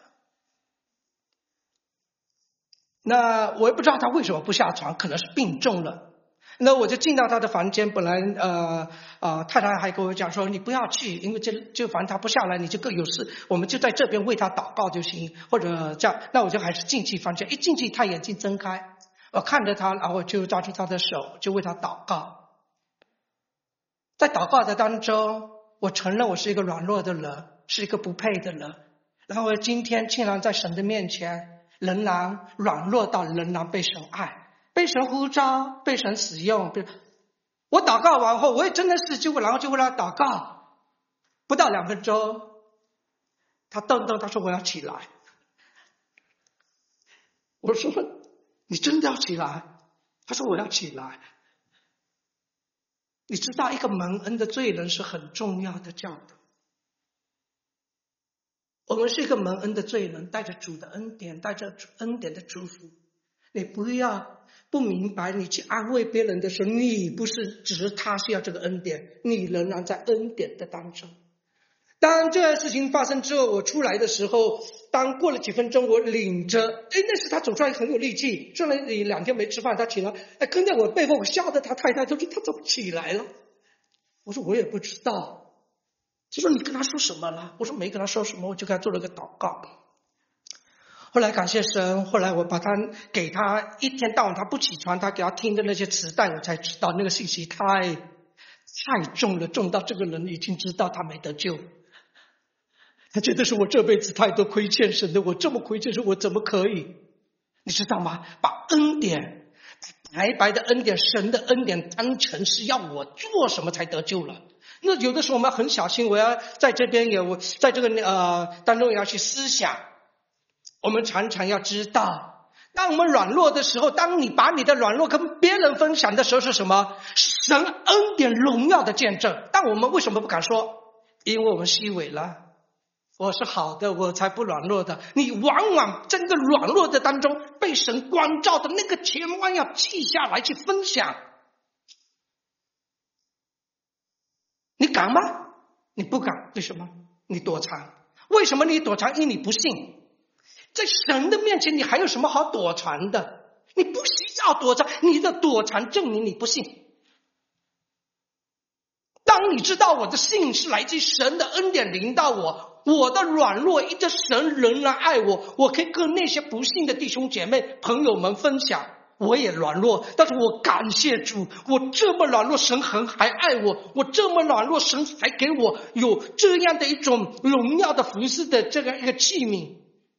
那我也不知道他为什么不下床，可能是病重了。那我就进到他的房间，本来太太还跟我讲说你不要去，因为就反正他不下来，你就各有事，我们就在这边为他祷告就行，或者这样。那我就还是进去房间，一进去他眼睛睁开，我看着他，然后就抓住他的手，就为他祷告。在祷告的当中，我承认我是一个软弱的人，是一个不配的人，然后今天竟然在神的面前仍然软弱到仍然被神爱，被神呼召，被神使用。我祷告完后，我也真的是然后就为他祷告，不到2分钟，他动他说我要起来。我说你真的要起来？他说我要起来。你知道一个蒙恩的罪人是很重要的教导。我们是一个蒙恩的罪人，带着主的恩典，带着恩典的祝福。你不要不明白，你去安慰别人的时候，你不是只是他需要这个恩典，你仍然在恩典的当中。当这件事情发生之后，我出来的时候，当过了几分钟，我领着那时他走出来很有力气，虽然2天没吃饭，他起来跟在我背后，我吓得他太太都说他怎么起来了。我说我也不知道。他说你跟他说什么了？我说没跟他说什么，我就给他做了个祷告。后来感谢神，后来我把他给他一天到晚他不起床，他给他听的那些磁带，我才知道那个信息太重了，重到这个人已经知道他没得救。他觉得是我这辈子太多亏欠神的，我这么亏欠神，我怎么可以？你知道吗？把恩典，白白的恩典，神的恩典当成是要我做什么才得救了。那有的时候我们很小心，我要在这边我在这个当中也要去思想。我们常常要知道，当我们软弱的时候，当你把你的软弱跟别人分享的时候，是什么？神恩典荣耀的见证。但我们为什么不敢说？因为我们虚伪了。我是好的，我才不软弱的。你往往在那个软弱的当中被神光照的那个，千万要记下来去分享。你敢吗？你不敢。为什么？你躲藏。为什么你躲藏？因为你不信。在神的面前，你还有什么好躲藏的？你不需要躲藏，你的躲藏证明你不信。当你知道我的信是来自神的恩典临到我，我的软弱因着神仍然爱我，我可以跟那些不信的弟兄姐妹朋友们分享， 我也软弱，但是我感谢主，我这么软弱，神还爱我，我这么软弱，神还给我有这样的一种荣耀的服侍的这个一个器皿。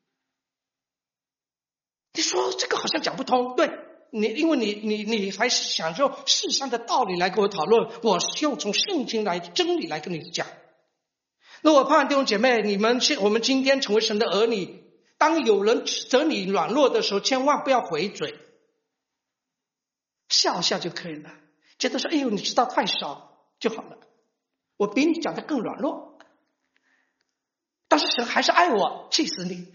你说这个好像讲不通，对，因为你还是想用世上的道理来跟我讨论，我是用从圣经来真理来跟你讲。那我盼弟兄姐妹，我们今天成为神的儿女，当有人指责你软弱的时候，千万不要回嘴，笑笑就可以了，觉得说哎呦你知道太少就好了，我比你讲的更软弱，但是神还是爱我，气死你。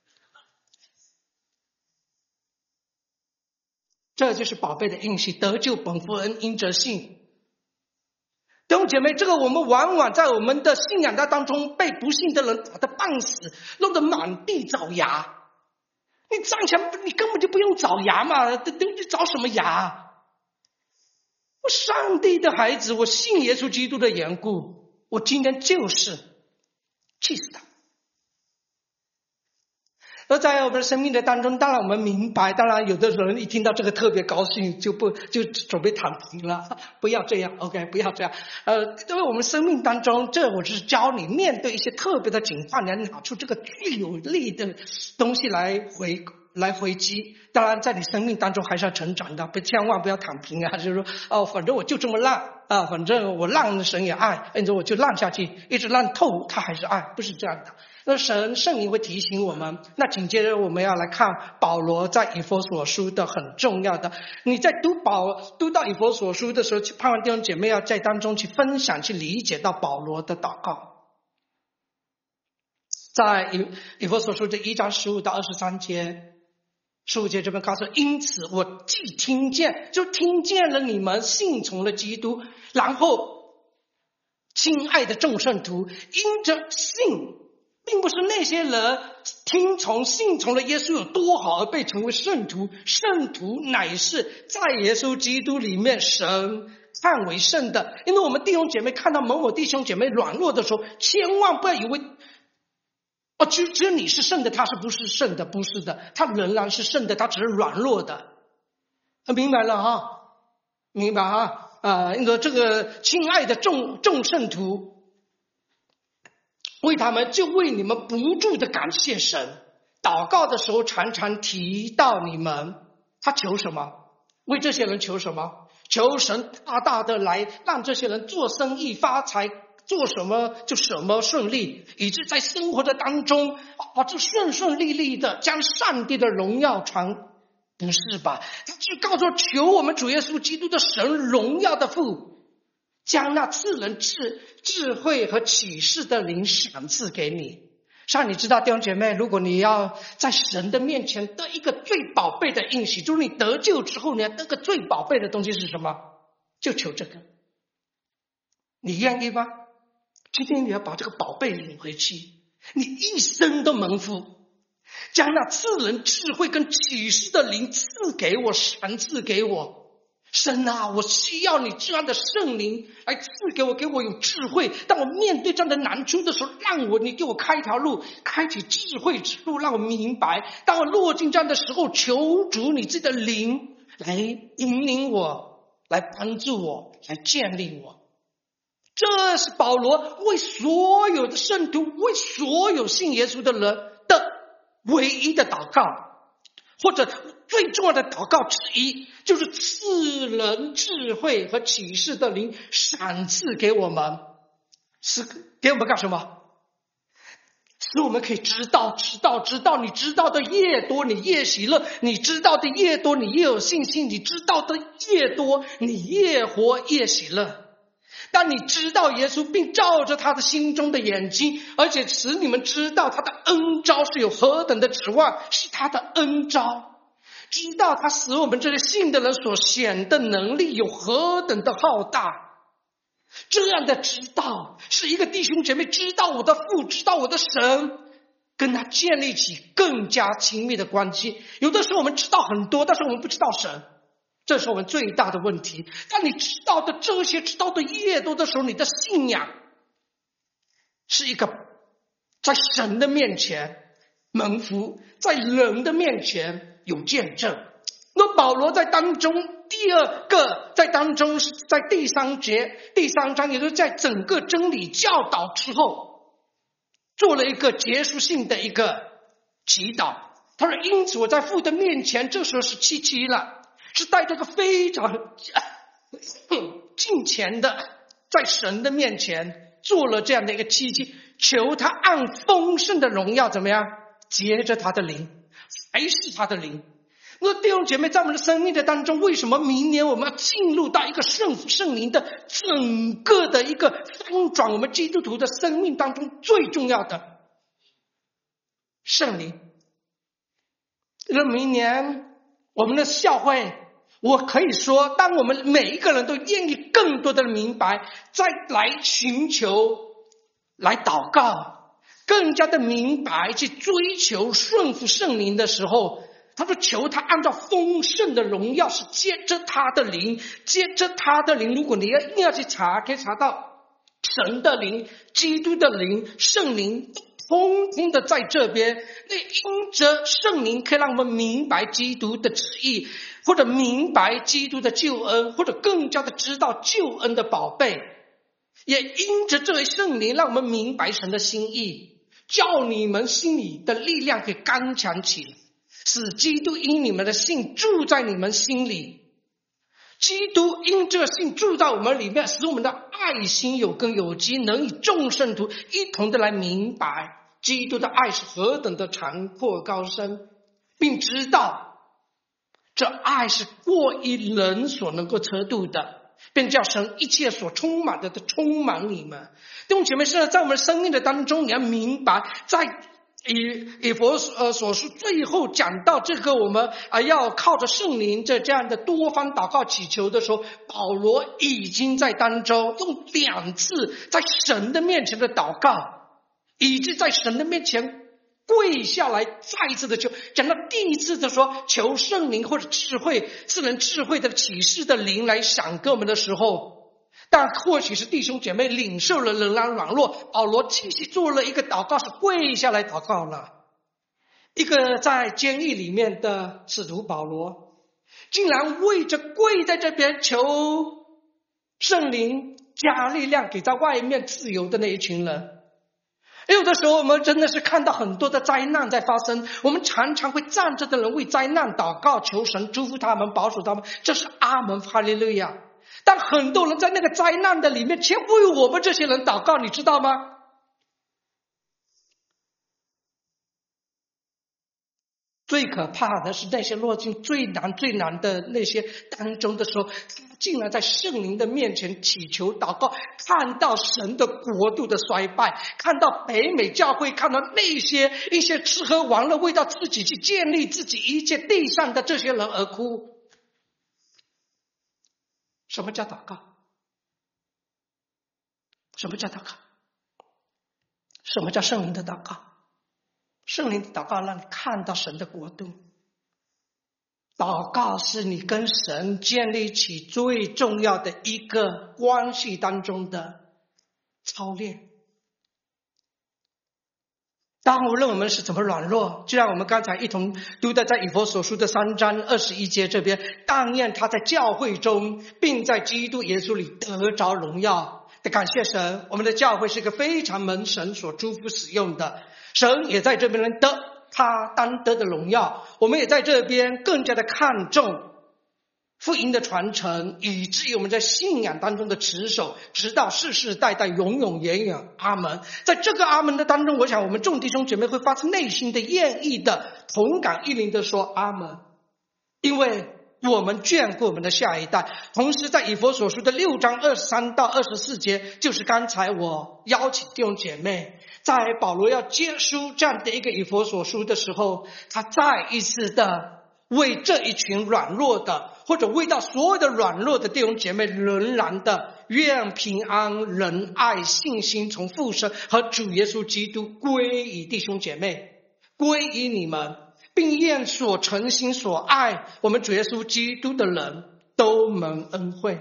这就是宝贝的应许，得救本乎恩，因着信。弟兄姐妹，这个我们往往在我们的信仰当中被不信的人打得半死，弄得满地找牙。你站起来，你根本就不用找牙嘛，你找什么牙？我上帝的孩子，我信耶稣基督的缘故，我今天就是气死他。而在我们的生命的当中，当然我们明白，当然有的人一听到这个特别高兴，就准备躺平了，不要这样 ，OK， 不要这样。因为我们生命当中，这我就是教你面对一些特别的情况，你要拿出这个最有利的东西来回击。当然，在你生命当中还是要成长的，千万不要躺平啊！就是说，反正我就这么烂啊，反正我烂神也爱，因此我就烂下去，一直烂透，他还是爱，不是这样的。那圣灵会提醒我们。那紧接着我们要来看保罗在以弗所书的很重要的，你在读到以弗所书的时候，盼望弟兄姐妹要在当中去分享，去理解到保罗的祷告。在以弗所书的1章15到23节，15节这边告诉，因此我既听见了你们信从了基督，然后亲爱的众圣徒，因着信，并不是那些人信从了耶稣有多好而被成为圣徒，圣徒乃是在耶稣基督里面神看为圣的。因为我们弟兄姐妹看到某某弟兄姐妹软弱的时候，千万不要以为只有你是圣的，他是不是圣的？不是的，他仍然是圣的，他只是软弱的。明白了哈？明白哈？因为这个亲爱的众圣徒，为他们就为你们不住的感谢神。祷告的时候常常提到你们，他求什么？为这些人求什么？求神大大的来让这些人做生意发财，做什么就什么顺利，以致在生活的当中就顺利利的将上帝的荣耀传。不是吧？他只告诉求我们主耶稣基督的神荣耀的父，将那赐人智慧和启示的灵赏赐给你。让你知道弟兄姐妹，如果你要在神的面前得一个最宝贝的应许，就是你得救之后，你要得个最宝贝的东西是什么？就求这个。你愿意吗？今天你要把这个宝贝领回去，你一生都蒙福，将那赐人智慧跟启示的灵赐给我，赏赐给我。神啊，我需要你这样的圣灵来赐给我有智慧。当我面对这样的难处的时候，你给我开一条路，开启智慧之路，让我明白。当我落进这样的时候，求主你自己的灵来引领我，来帮助我，来建立我。这是保罗为所有的圣徒，为所有信耶稣的人的唯一的祷告，或者最重要的祷告之一，就是赐人智慧和启示的灵赏赐给我们，是给我们干什么？使我们可以知道，你知道的越多，你越喜乐；你知道的越多，你越有信心；你知道的越多，你越活越喜乐。当你知道耶稣，并照着他的心中的眼睛，而且使你们知道他的恩召是有何等的指望，是他的恩召，知道他使我们这些信的人所显的能力有何等的浩大。这样的知道，是一个弟兄姐妹知道我的父，知道我的神，跟他建立起更加亲密的关系。有的时候我们知道很多，但是我们不知道神，这是我们最大的问题。当你知道的这些知道的越多的时候，你的信仰是一个在神的面前蒙福，在人的面前有见证。 那保罗在当中，第二个在当中是在第3章，也就是在整个真理教导之后，做了一个结束性的一个祈祷。他说：“因此我在父的面前，这时候是7:7了，是带着个非常敬虔的，在神的面前做了这样的一个7:7，求他按丰盛的荣耀怎么样，接着他的灵，还是他的灵。”那弟兄姐妹，在我们的生命的当中，为什么明年我们要进入到一个圣父圣灵的整个的一个翻转我们基督徒的生命当中最重要的圣灵？那明年我们的教会，我可以说，当我们每一个人都愿意更多的明白，再来寻求，来祷告，更加的明白去追求顺服圣灵的时候，他说求他按照丰盛的荣耀，是接着他的灵，接着他的灵。如果你要硬要去查，可以查到神的灵、基督的灵、圣灵通通的在这边。那因着圣灵可以让我们明白基督的旨意，或者明白基督的救恩，或者更加的知道救恩的宝贝。也因着这位圣灵让我们明白神的心意，叫你们心里的力量可以刚强起来，使基督因你们的信住在你们心里。基督因这信住在我们里面，使我们的爱心有根有基，能与众圣徒一同的来明白基督的爱是何等的长阔高深，并知道这爱是过于人所能够测度的，便叫神一切所充满的都充满你们。弟兄姐妹，是在我们生命的当中，你要明白，在以弗所书最后讲到这个我们要靠着圣灵这样的多方祷告祈求的时候，保罗已经在当中用2次在神的面前的祷告，以及在神的面前跪下来再一次的求。讲到第一次的说求圣灵或者智慧，赐人智慧的启示的灵来赏给我们的时候，但或许是弟兄姐妹领受了仍然软弱，保罗继续做了一个祷告，是跪下来祷告了。一个在监狱里面的使徒保罗，竟然为着跪在这边求圣灵加力量给在外面自由的那一群人。有的时候我们真的是看到很多的灾难在发生，我们常常会站着的人为灾难祷告，求神祝福他们，保守他们，这是阿门哈利路亚。但很多人在那个灾难的里面却为我们这些人祷告，你知道吗？最可怕的是那些落进最难的那些当中的时候，竟然在圣灵的面前祈求祷告，看到神的国度的衰败，看到北美教会，看到那些一些吃喝玩乐为到自己去建立自己一切地上的这些人而哭。什么叫祷告？什么叫祷告？什么叫圣灵的祷告？圣灵的祷告让你看到神的国度。祷告是你跟神建立起最重要的一个关系当中的操练。当无论我们是怎么软弱，就像我们刚才一同读的在以弗所书的3章21节这边，但愿他在教会中并在基督耶稣里得着荣耀。感谢神，我们的教会是一个非常蒙神所祝福使用的，神也在这边得他当得的荣耀。我们也在这边更加的看重福音的传承，以至于我们在信仰当中的持守，直到世世代代永永远远。阿门。在这个阿门的当中，我想我们众弟兄姐妹会发自内心的愿意的同感一灵的说阿门，因为我们眷顾我们的下一代。同时在以弗所书的6章23到24节，就是刚才我邀请弟兄姐妹在保罗要结束这样的一个以弗所书的时候，他再一次的为这一群软弱的，或者为到所有的软弱的弟兄姐妹，仍然的愿平安、仁爱、信心从父神和主耶稣基督归于弟兄姐妹，归于你们，并愿所诚心所爱我们主耶稣基督的人都蒙恩惠。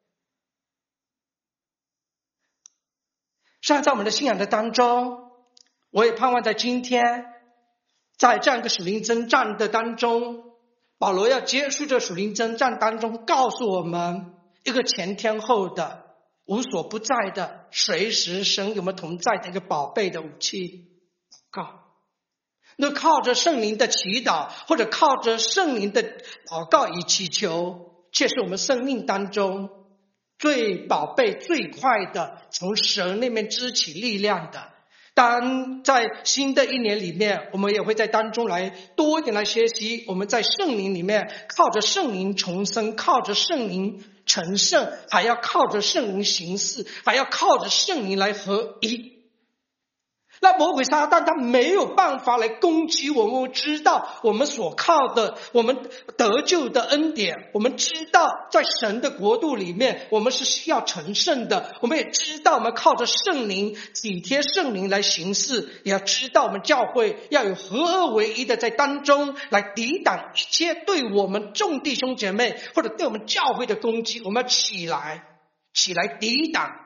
像在我们的信仰的当中，我也盼望在今天，在这样一个属灵征战的当中， 保罗要结束这属灵征战当中，告诉我们一个前天后的、无所不在的、随时神与我们同在的一个宝贝的武器——祷告。那靠着圣灵的祈祷，或者靠着圣灵的祷告与祈求，却是我们生命当中最宝贝、最快的从神那边支起力量的。当在新的一年里面，我们也会在当中来多一点来学习，我们在圣灵里面靠着圣灵重生，靠着圣灵成圣，还要靠着圣灵行事，还要靠着圣灵来合一。那魔鬼撒旦他没有办法来攻击我们，我们知道我们所靠的，我们得救的恩典，我们知道在神的国度里面我们是需要成圣的，我们也知道我们靠着圣灵体贴圣灵来行事，也要知道我们教会要有合而为一的在当中来抵挡一切对我们众弟兄姐妹或者对我们教会的攻击，我们要起来抵挡，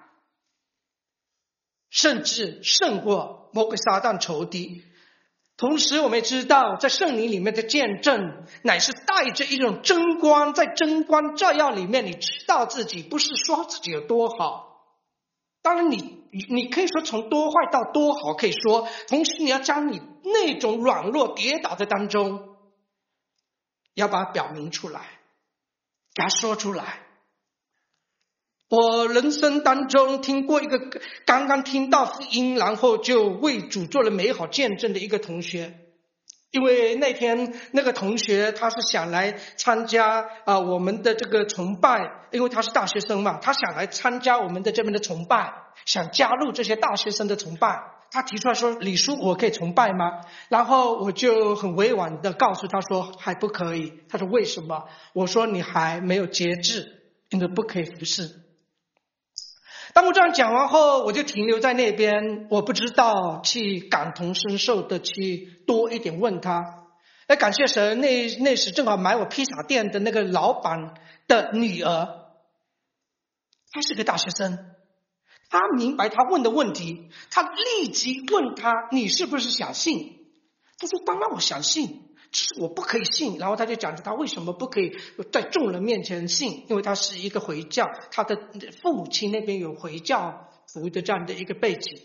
甚至胜过魔鬼撒旦仇敌。同时我们也知道，在圣灵里面的见证乃是带着一种真光，在真光照耀里面，你知道自己不是说自己有多好，当然你可以说从多坏到多好可以说，同时你要将你那种软弱跌倒的当中要把它表明出来，给它说出来。我人生当中听过一个刚刚听到福音，然后就为主做了美好见证的一个同学。因为那天那个同学他是想来参加我们的这个崇拜，因为他是大学生嘛，他想来参加我们的这边的崇拜，想加入这些大学生的崇拜。他提出来说：“李叔，我可以崇拜吗？”然后我就很委婉的告诉他说：“还不可以。”他说：“为什么？”我说：“你还没有节制，因为不可以服侍。”当我这样讲完后，我就停留在那边，我不知道去感同身受的去多一点问他。感谢神，那时正好买我披萨店的那个老板的女儿，她是个大学生，她明白他问的问题，她立即问他：“你是不是想信？”他说：“当然我想信，只是我不可以信。”然后他就讲着他为什么不可以在众人面前信，因为他是一个回教，他的父母亲那边有回教徒的这样的一个背景。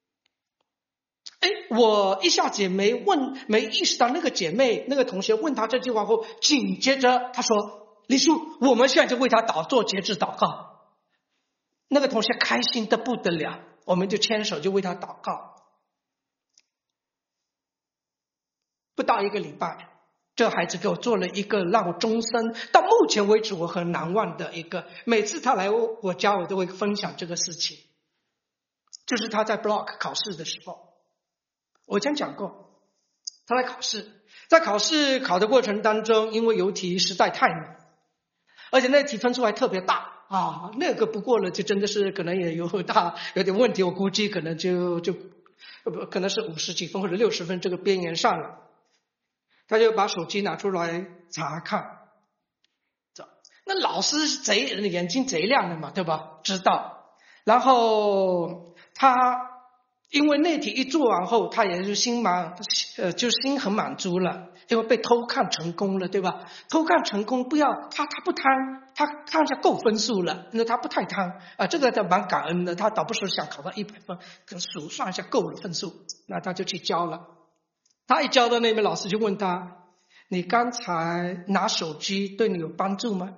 我一下子也没意识到那个姐妹那个同学问他这句话后，紧接着他说：“李叔，我们现在就为他做节制祷告。”那个同学开心的不得了，我们就牵手就为他祷告。不到1个礼拜，这孩子给我做了一个让我终身到目前为止我很难忘的一个，每次他来我家我都会分享这个事情。就是他在 block 考试的时候，我以前讲过，他来考试，在考试考的过程当中，因为油题实在太难，而且那题分数还特别大那个不过了就真的是可能也有点问题，我估计可能就可能是50几分或者60分这个边缘上了。他就把手机拿出来查看，那老师是眼睛贼亮的嘛，对吧？知道。然后他因为那题一做完后，他也是心很满足了，因为被偷看成功了，对吧？偷看成功不要他不贪，他看一下够分数了，那他不太贪这个他蛮感恩的，他倒不是想考到100分，可能算一下够了分数，那他就去交了。他一交到那边，老师就问他：“你刚才拿手机对你有帮助吗？”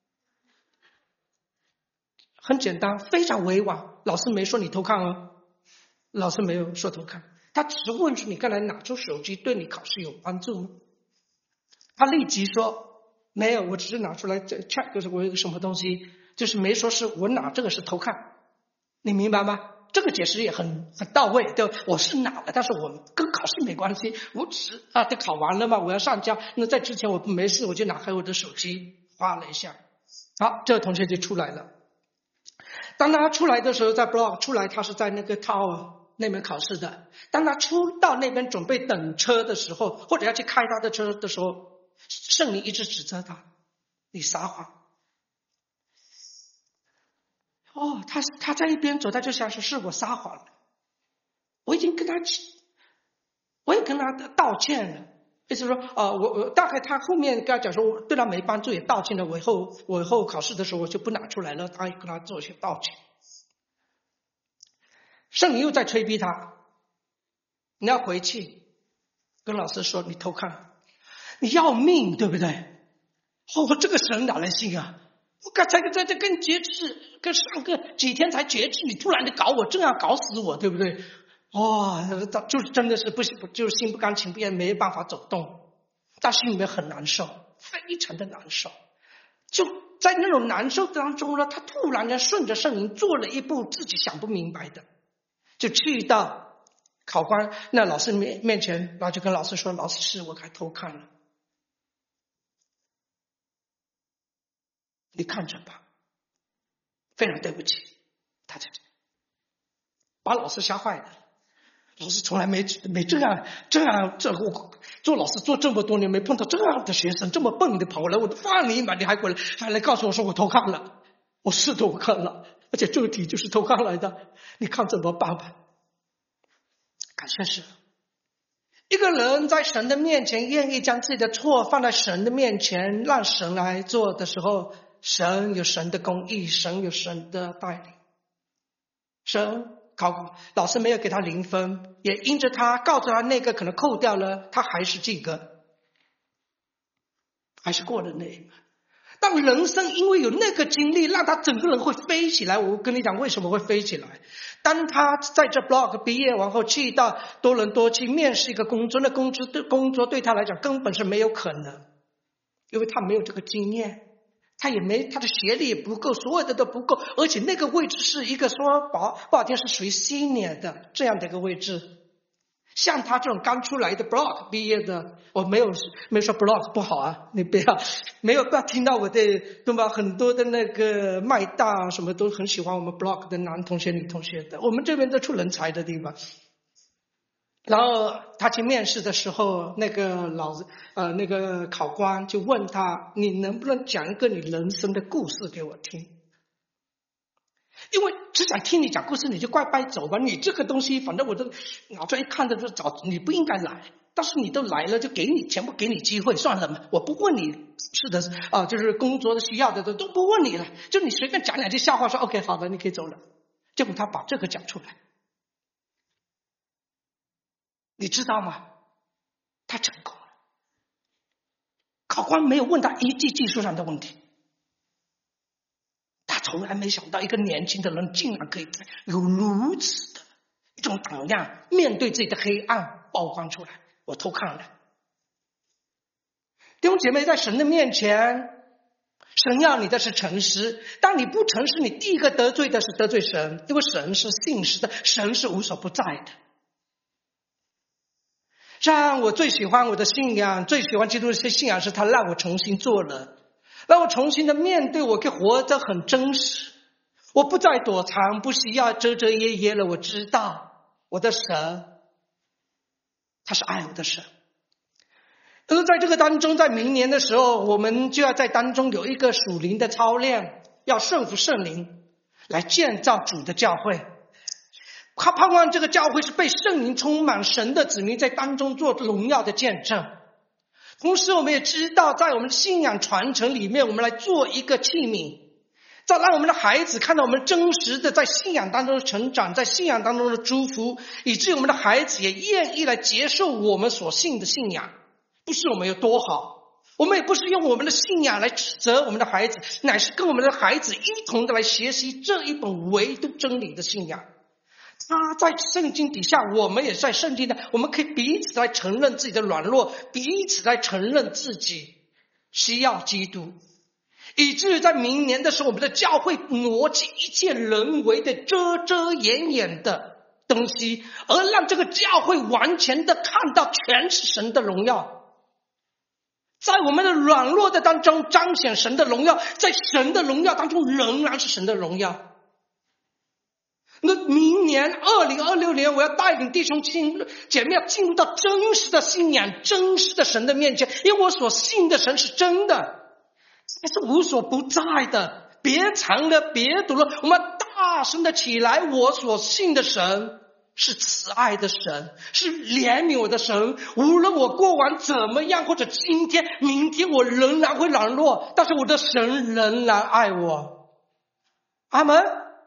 很简单，非常委婉，老师没说你偷看哦，老师没有说偷看，他只是问出你刚才拿出手机对你考试有帮助吗？他立即说：“没有，我只是拿出来 check 就是我有个什么东西，就是没说是我拿这个是偷看。”你明白吗？这个解释也很到位，对吧？我是拿了，但是我跟考试没关系，我只是都考完了嘛，我要上交。那在之前我没事，我就拿开我的手机划了一下。好，这个同学就出来了。当他出来的时候，在 blog 出来，他是在那个 tower 那边考试的。当他出到那边准备等车的时候，或者要去开他的车的时候，圣灵一直指责他：“你撒谎。”他在一边走，他就想说是我撒谎了。我也跟他道歉了， 意思说我大概他后面跟他讲说，我对他没帮助也道歉了，我以后考试的时候我就不拿出来了，他也跟他做一些道歉。圣灵又在催逼他，你要回去跟老师说你偷看，你要命对不对？这个神哪来信啊？我刚才在这跟节制，跟上个几天才节制，你突然的搞我，这样搞死我，对不对？就是真的是不行，就是心不甘情不愿，没办法走动，但心里面很难受，非常的难受。就在那种难受当中呢，他突然间顺着圣灵做了一步自己想不明白的，就去到考官那老师面前，然后就跟老师说：“老师，我还偷看了。”你看着吧，非常对不起，他在这把老师吓坏了。老师从来没这样，我做老师做这么多年没碰到这样的学生，这么笨的跑来，我都放你一马，你还来告诉我说我偷看了，我是偷看了，而且这个题就是偷看来的，你看怎么办吧？感谢神，一个人在神的面前愿意将自己的错放在神的面前，让神来做的时候，神有神的公义，神有神的带领。神老师没有给他0分，也因着他告诉他那个可能扣掉了，他还是及格，还是过了那一门。但人生因为有那个经历，让他整个人会飞起来。我跟你讲为什么会飞起来。当他在这 block 毕业完后去到多伦多去面试一个工作，那工作对他来讲根本是没有可能，因为他没有这个经验，他的学历也不够，所有的都不够，而且那个位置是一个说不好听是属于 senior 的这样的一个位置。像他这种刚出来的 block 毕业的，我没有说 block 不好啊，你不要听到我的对吧？很多的那个麦大什么都很喜欢我们 block 的男同学女同学的，我们这边都出人才的地方。然后他去面试的时候，那个考官就问他：“你能不能讲一个你人生的故事给我听？”因为只想听你讲故事，你就乖乖走吧。你这个东西，反正我都脑子一看的就早，你不应该来。但是你都来了，就全部给你机会，算了嘛。我不问你是的就是工作的需要的都不问你了，就你随便讲两句笑话，说 OK 好的，你可以走了。结果他把这个讲出来，你知道吗？他成功了。考官没有问他一句技术上的问题。他从来没想到一个年轻的人竟然可以有如此的一种胆量，面对自己的黑暗曝光出来。我偷看了。弟兄姐妹，在神的面前，神要你的是诚实。当你不诚实，你第一个得罪的是得罪神，因为神是信实的，神是无所不在的。像我最喜欢我的信仰，最喜欢基督的信仰是他让我重新做人，让我重新的面对，我可以活得很真实，我不再躲藏，不需要遮遮掩掩了。我知道我的神他是爱我的神。而在这个当中，在明年的时候，我们就要在当中有一个属灵的操练，要顺服圣灵来建造主的教会。他盼望这个教会是被圣灵充满，神的子民在当中做荣耀的见证。同时我们也知道，在我们的信仰传承里面，我们来做一个器皿，再让我们的孩子看到我们真实的在信仰当中的成长，在信仰当中的祝福，以至于我们的孩子也愿意来接受我们所信的信仰。不是我们有多好，我们也不是用我们的信仰来指责我们的孩子，乃是跟我们的孩子一同的来学习这一本唯独真理的信仰。他在圣经底下，我们也在圣经的，我们可以彼此来承认自己的软弱，彼此来承认自己需要基督，以至于在明年的时候，我们的教会挪去一切人为的遮遮掩掩的东西，而让这个教会完全的看到全是神的荣耀。在我们的软弱的当中彰显神的荣耀，在神的荣耀当中仍然是神的荣耀。那明年2026年，我要带领弟兄姐妹要进入到真实的信仰，真实的神的面前，因为我所信的神是真的，他是无所不在的。别藏了，别躲了，我们大声的起来，我所信的神是慈爱的神，是怜悯我的神。无论我过往怎么样，或者今天、明天我仍然会软弱，但是我的神仍然爱我。阿们。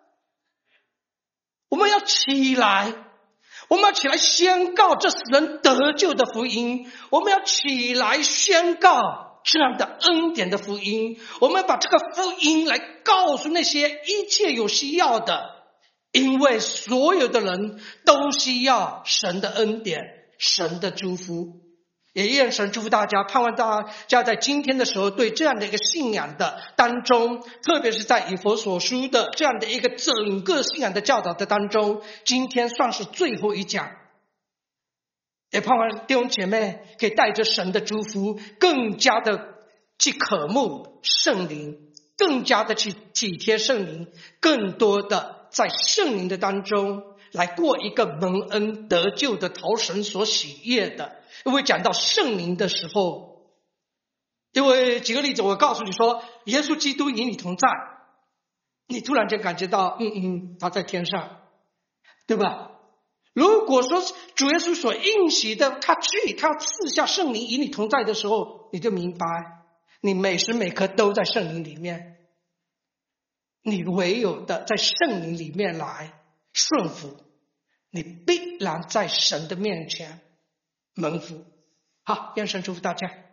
我们要起来，我们要起来宣告这使人得救的福音，我们要起来宣告这样的恩典的福音，我们把这个福音来告诉那些一切有需要的，因为所有的人都需要神的恩典，神的祝福。也愿神祝福大家，盼望大家在今天的时候对这样的一个信仰的当中，特别是在以弗所书的这样的一个整个信仰的教导的当中，今天算是最后一讲，也盼望弟兄姐妹可以带着神的祝福，更加的去渴慕圣灵，更加的去体贴圣灵，更多的在圣灵的当中来过一个蒙恩得救的讨神所喜悦的。因为讲到圣灵的时候，因为举个例子，我告诉你说耶稣基督与你同在，你突然间感觉到他在天上，对吧？如果说主耶稣所应许的他赐下圣灵与你同在的时候，你就明白你每时每刻都在圣灵里面，你唯有的在圣灵里面来顺服，你必然在神的面前蒙福。好，愿神祝福大家。